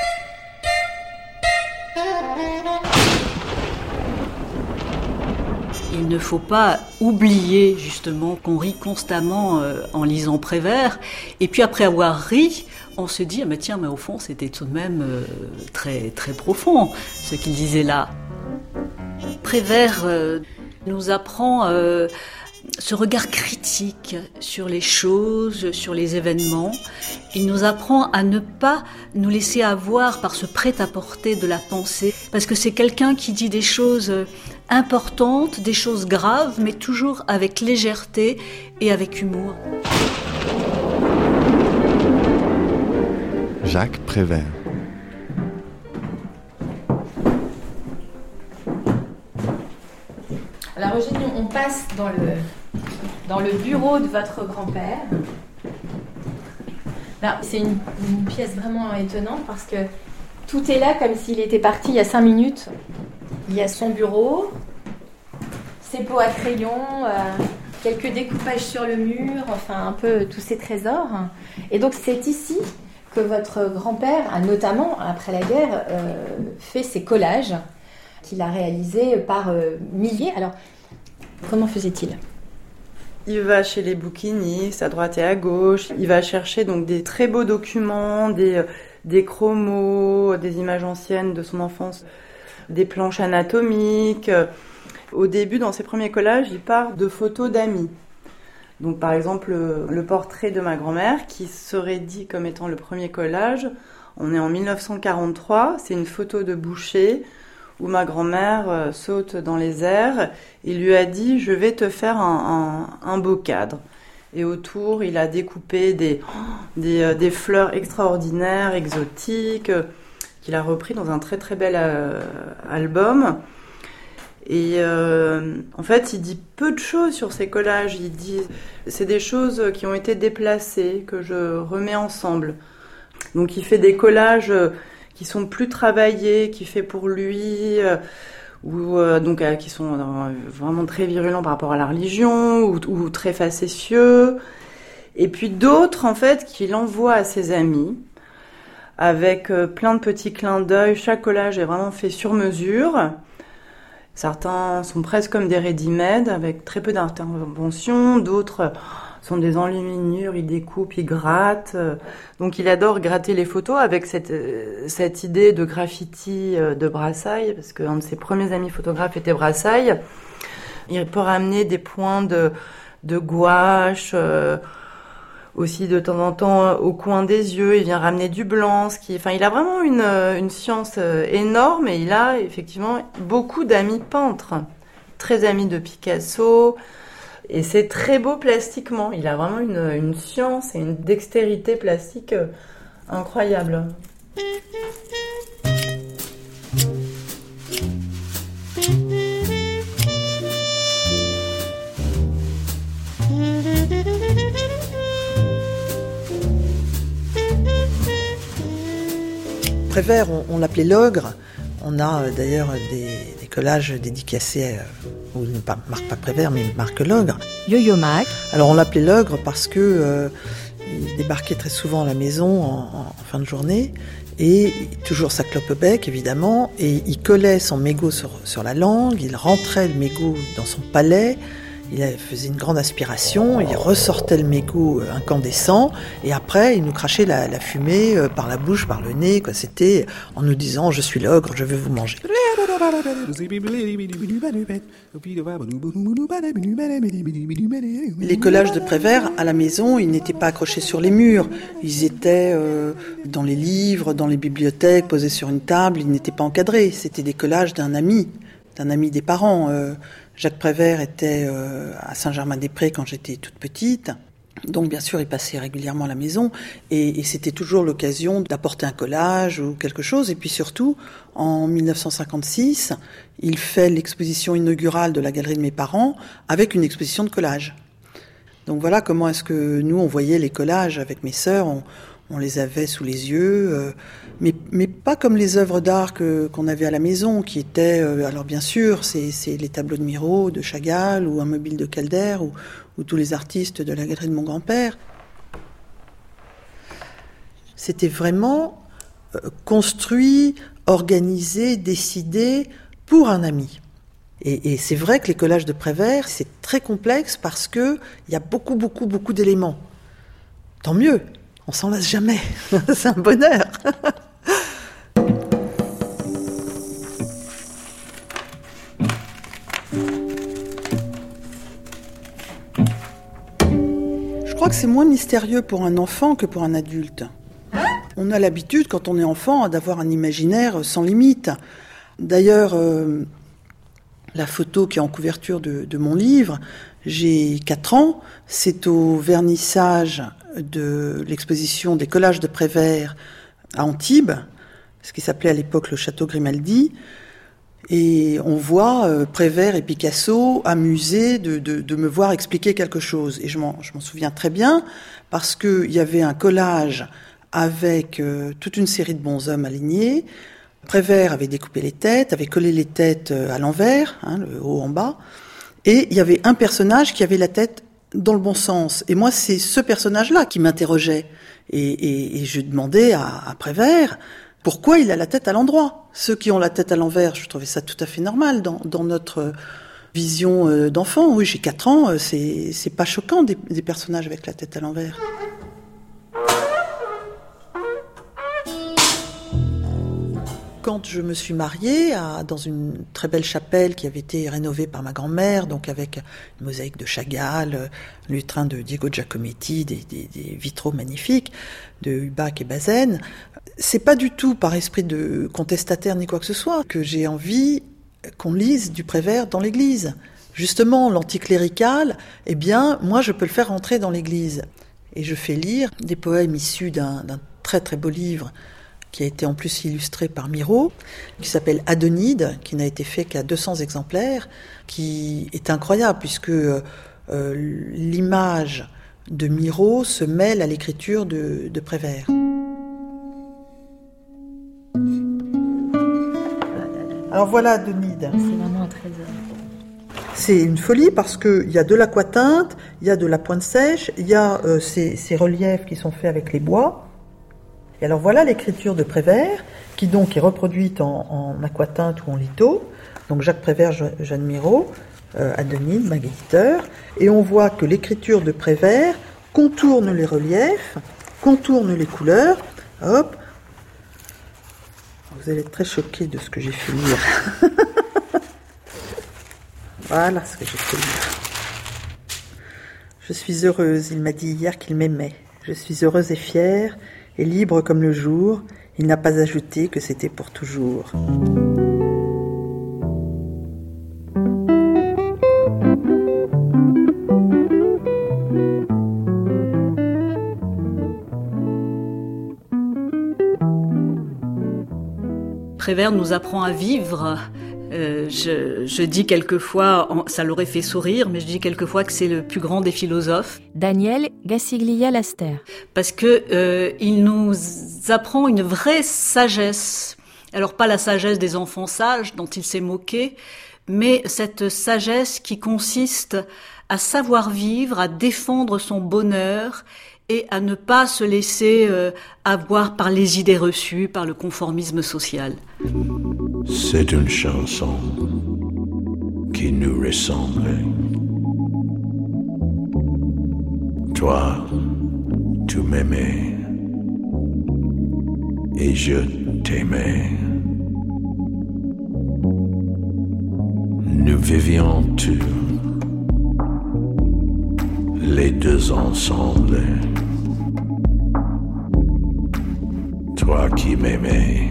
Il ne faut pas oublier justement qu'on rit constamment euh, en lisant Prévert, et puis après avoir ri, on se dit ah, mais tiens, mais au fond c'était tout de même euh, très très profond ce qu'il disait là. Prévert euh, nous apprend euh, ce regard critique sur les choses, sur les événements. Il nous apprend à ne pas nous laisser avoir par ce prêt-à-porter de la pensée, parce que c'est quelqu'un qui dit des choses importantes, des choses graves, mais toujours avec légèreté et avec humour. Jacques Prévert. Alors Eugénie, on passe dans le, dans le bureau de votre grand-père. Alors, c'est une, une pièce vraiment étonnante parce que tout est là comme s'il était parti il y a cinq minutes. Il y a son bureau, ses pots à crayon, euh, quelques découpages sur le mur, enfin un peu tous ces trésors. Et donc c'est ici que votre grand-père a notamment, après la guerre, euh, fait ses collages qu'il a réalisés par euh, milliers. Alors, comment faisait-il ? Il va chez les bouquinistes à droite et à gauche. Il va chercher donc des très beaux documents, des, des chromos, des images anciennes de son enfance, des planches anatomiques. Au début, dans ses premiers collages, il part de photos d'amis. Donc par exemple, le, le portrait de ma grand-mère, qui serait dit comme étant le premier collage. On est en dix-neuf cent quarante-trois, c'est une photo de boucher où ma grand-mère euh, saute dans les airs. Il lui a dit « je vais te faire un, un, un beau cadre ». Et autour, il a découpé des, des, euh, des fleurs extraordinaires, exotiques, euh, qu'il a repris dans un très très bel euh, album. Et euh, en fait, il dit peu de choses sur ces collages. Il dit c'est des choses qui ont été déplacées, que je remets ensemble. Donc il fait des collages qui sont plus travaillés, qui fait pour lui, euh, ou euh, donc euh, qui sont euh, vraiment très virulents par rapport à la religion, ou, ou très facétieux. Et puis d'autres, en fait, qu'il envoie à ses amis, avec euh, plein de petits clins d'œil. Chaque collage est vraiment fait sur mesure. Certains sont presque comme des ready-made, avec très peu d'intervention. D'autres sont des enluminures, il découpe, il gratte. Donc il adore gratter les photos avec cette, cette idée de graffiti de Brassailles, parce qu'un de ses premiers amis photographes était Brassailles. Il peut ramener des points de, de gouache, euh, aussi de temps en temps au coin des yeux. Il vient ramener du blanc. Ce qui, enfin, il a vraiment une, une science énorme et il a effectivement beaucoup d'amis peintres, très amis de Picasso. Et c'est très beau plastiquement. Il a vraiment une, une science et une dextérité plastique incroyable. Prévert, on, on l'appelait l'ogre. On a euh, d'ailleurs des, des collages dédicacés, euh, où il ne marque pas Prévert, mais il marque l'ogre. Yo-Yo Mac. Alors on l'appelait l'ogre parce que euh, il débarquait très souvent à la maison en, en fin de journée, et toujours sa clope au bec évidemment, et il collait son mégot sur, sur la langue, il rentrait le mégot dans son palais. Il faisait une grande aspiration, il ressortait le mégot incandescent, et après il nous crachait la, la fumée par la bouche, par le nez, quoi. C'était en nous disant « je suis l'ogre, je vais vous manger ». Les collages de Prévert à la maison, ils n'étaient pas accrochés sur les murs, ils étaient euh, dans les livres, dans les bibliothèques, posés sur une table, ils n'étaient pas encadrés, c'était des collages d'un ami, d'un ami des parents. Euh, Jacques Prévert était euh, à Saint-Germain-des-Prés quand j'étais toute petite. Donc bien sûr, il passait régulièrement à la maison et, et c'était toujours l'occasion d'apporter un collage ou quelque chose. Et puis surtout, en dix-neuf cent cinquante-six, il fait l'exposition inaugurale de la galerie de mes parents avec une exposition de collages. Donc voilà comment est-ce que nous, on voyait les collages avec mes sœurs. On, on les avait sous les yeux, euh, mais, mais pas comme les œuvres d'art que, qu'on avait à la maison, qui étaient, euh, alors bien sûr, c'est, c'est les tableaux de Miro, de Chagall, ou un mobile de Calder, ou, ou tous les artistes de la galerie de mon grand-père. C'était vraiment euh, construit, organisé, décidé pour un ami. Et, et c'est vrai que les collages de Prévert, c'est très complexe parce qu'il y a beaucoup, beaucoup, beaucoup d'éléments. Tant mieux. On s'en lasse jamais. C'est un bonheur. Je crois que c'est moins mystérieux pour un enfant que pour un adulte. On a l'habitude, quand on est enfant, d'avoir un imaginaire sans limite. D'ailleurs, euh, la photo qui est en couverture de, de mon livre, j'ai quatre ans, c'est au vernissage de l'exposition des collages de Prévert à Antibes, ce qui s'appelait à l'époque le château Grimaldi, et on voit euh, Prévert et Picasso amusés de, de, de me voir expliquer quelque chose. Et je m'en, je m'en souviens très bien, parce qu'il y avait un collage avec euh, toute une série de bonshommes alignés. Prévert avait découpé les têtes, avait collé les têtes à l'envers, hein, le haut en bas, et il y avait un personnage qui avait la tête dans le bon sens. Et moi, c'est ce personnage-là qui m'interrogeait. Et, et, et je demandais à, à Prévert pourquoi il a la tête à l'endroit. Ceux qui ont la tête à l'envers, je trouvais ça tout à fait normal dans, dans notre vision d'enfant. Oui, j'ai quatre ans, c'est, c'est pas choquant des, des personnages avec la tête à l'envers. quand je me suis mariée à, dans une très belle chapelle qui avait été rénovée par ma grand-mère, donc avec une mosaïque de Chagall, un lutrin de Diego Giacometti, des, des, des vitraux magnifiques de Hubac et Bazaine, c'est pas du tout par esprit de contestataire ni quoi que ce soit que j'ai envie qu'on lise du Prévert dans l'église. Justement, l'anticlérical, eh bien, moi je peux le faire rentrer dans l'église. Et je fais lire des poèmes issus d'un, d'un très très beau livre qui a été en plus illustré par Miro, qui s'appelle Adonide, qui n'a été fait qu'à deux cents exemplaires, qui est incroyable puisque euh, l'image de Miro se mêle à l'écriture de, de Prévert. Alors voilà Adonide. C'est vraiment un trésor. C'est une folie parce qu'il y a de l'aquatinte, il y a de la pointe sèche, il y a euh, ces, ces reliefs qui sont faits avec les bois. Et alors voilà l'écriture de Prévert, qui donc est reproduite en, en aquatinte ou en litho. Donc Jacques Prévert, Jeanne Miro, euh, Adonide, mag éditeur. Et on voit que l'écriture de Prévert contourne les reliefs, contourne les couleurs. Hop. Vous allez être très choqués de ce que j'ai fait lire. Voilà ce que j'ai fait lire. Je suis heureuse, il m'a dit hier qu'il m'aimait. Je suis heureuse et fière, et libre comme le jour. Il n'a pas ajouté que c'était pour toujours. Prévert nous apprend à vivre. Euh, je, je dis quelquefois, ça l'aurait fait sourire, mais je dis quelquefois que c'est le plus grand des philosophes. Daniel Gassiglia-Laster. Parce que euh, il nous apprend une vraie sagesse. Alors pas la sagesse des enfants sages dont il s'est moqué, mais cette sagesse qui consiste à savoir vivre, à défendre son bonheur et à ne pas se laisser euh, avoir par les idées reçues, par le conformisme social. C'est une chanson qui nous ressemble. Toi, tu m'aimais et je t'aimais. Nous vivions tous les deux ensemble. Toi qui m'aimais,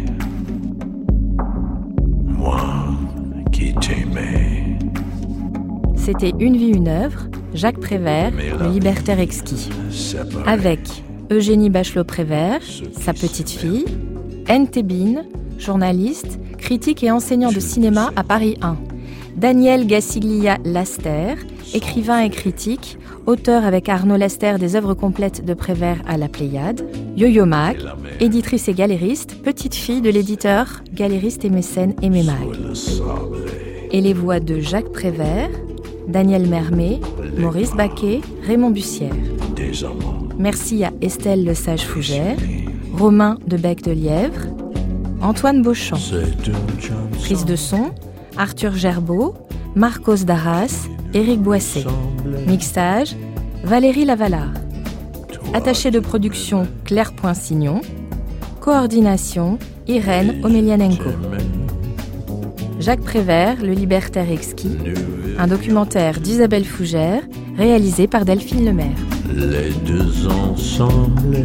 moi qui t'aimais. C'était Une vie, une œuvre, Jacques Prévert, le libertaire exquis. Avec Eugénie Bachelot-Prévert, sa petite-fille, Anne Tébine, journaliste, critique et enseignant de cinéma à Paris un. Daniel Gassiglia-Laster, écrivain et critique, auteur avec Arnaud Laster des œuvres complètes de Prévert à la Pléiade. Yo-Yo Mac, éditrice et galériste, petite fille de l'éditeur, galériste et mécène Aimé Mag. Et les voix de Jacques Prévert, Daniel Mermet, Maurice Baquet, Raymond Bussière. Merci à Estelle Le Sage-Fougère, Romain de Bec de Lièvre, Antoine Beauchamp. Prise de son, Arthur Gerbeau, Marcos Darras, Éric Boissé. Mixage, Valérie Lavallard. Attaché de production, Claire Poinsignon. Coordination, Irène Omelianenko. Jacques Prévert, le libertaire exquis. Un documentaire d'Isabelle Fougère, réalisé par Delphine Lemaire. Les deux ensemble,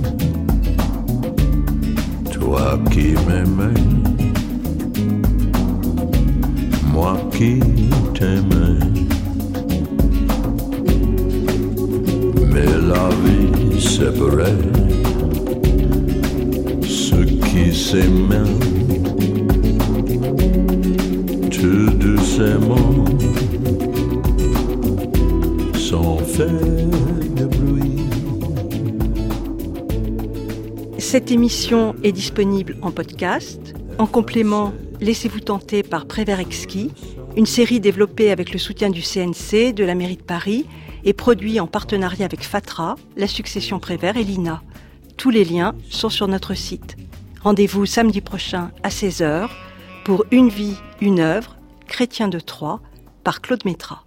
toi qui m'aimais, moi qui t'aimais. Mais la vie séparait ceux qui s'aimaient tout doucement, sans faire de bruit. Cette émission est disponible en podcast. En complément, Laissez-vous tenter par Prévert exquis, une série développée avec le soutien du C N C, de la mairie de Paris, et produit en partenariat avec Fatra, la Succession Prévert et l'I N A. Tous les liens sont sur notre site. Rendez-vous samedi prochain à seize heures pour Une vie, une œuvre, Chrétien de Troyes, par Claude Métra.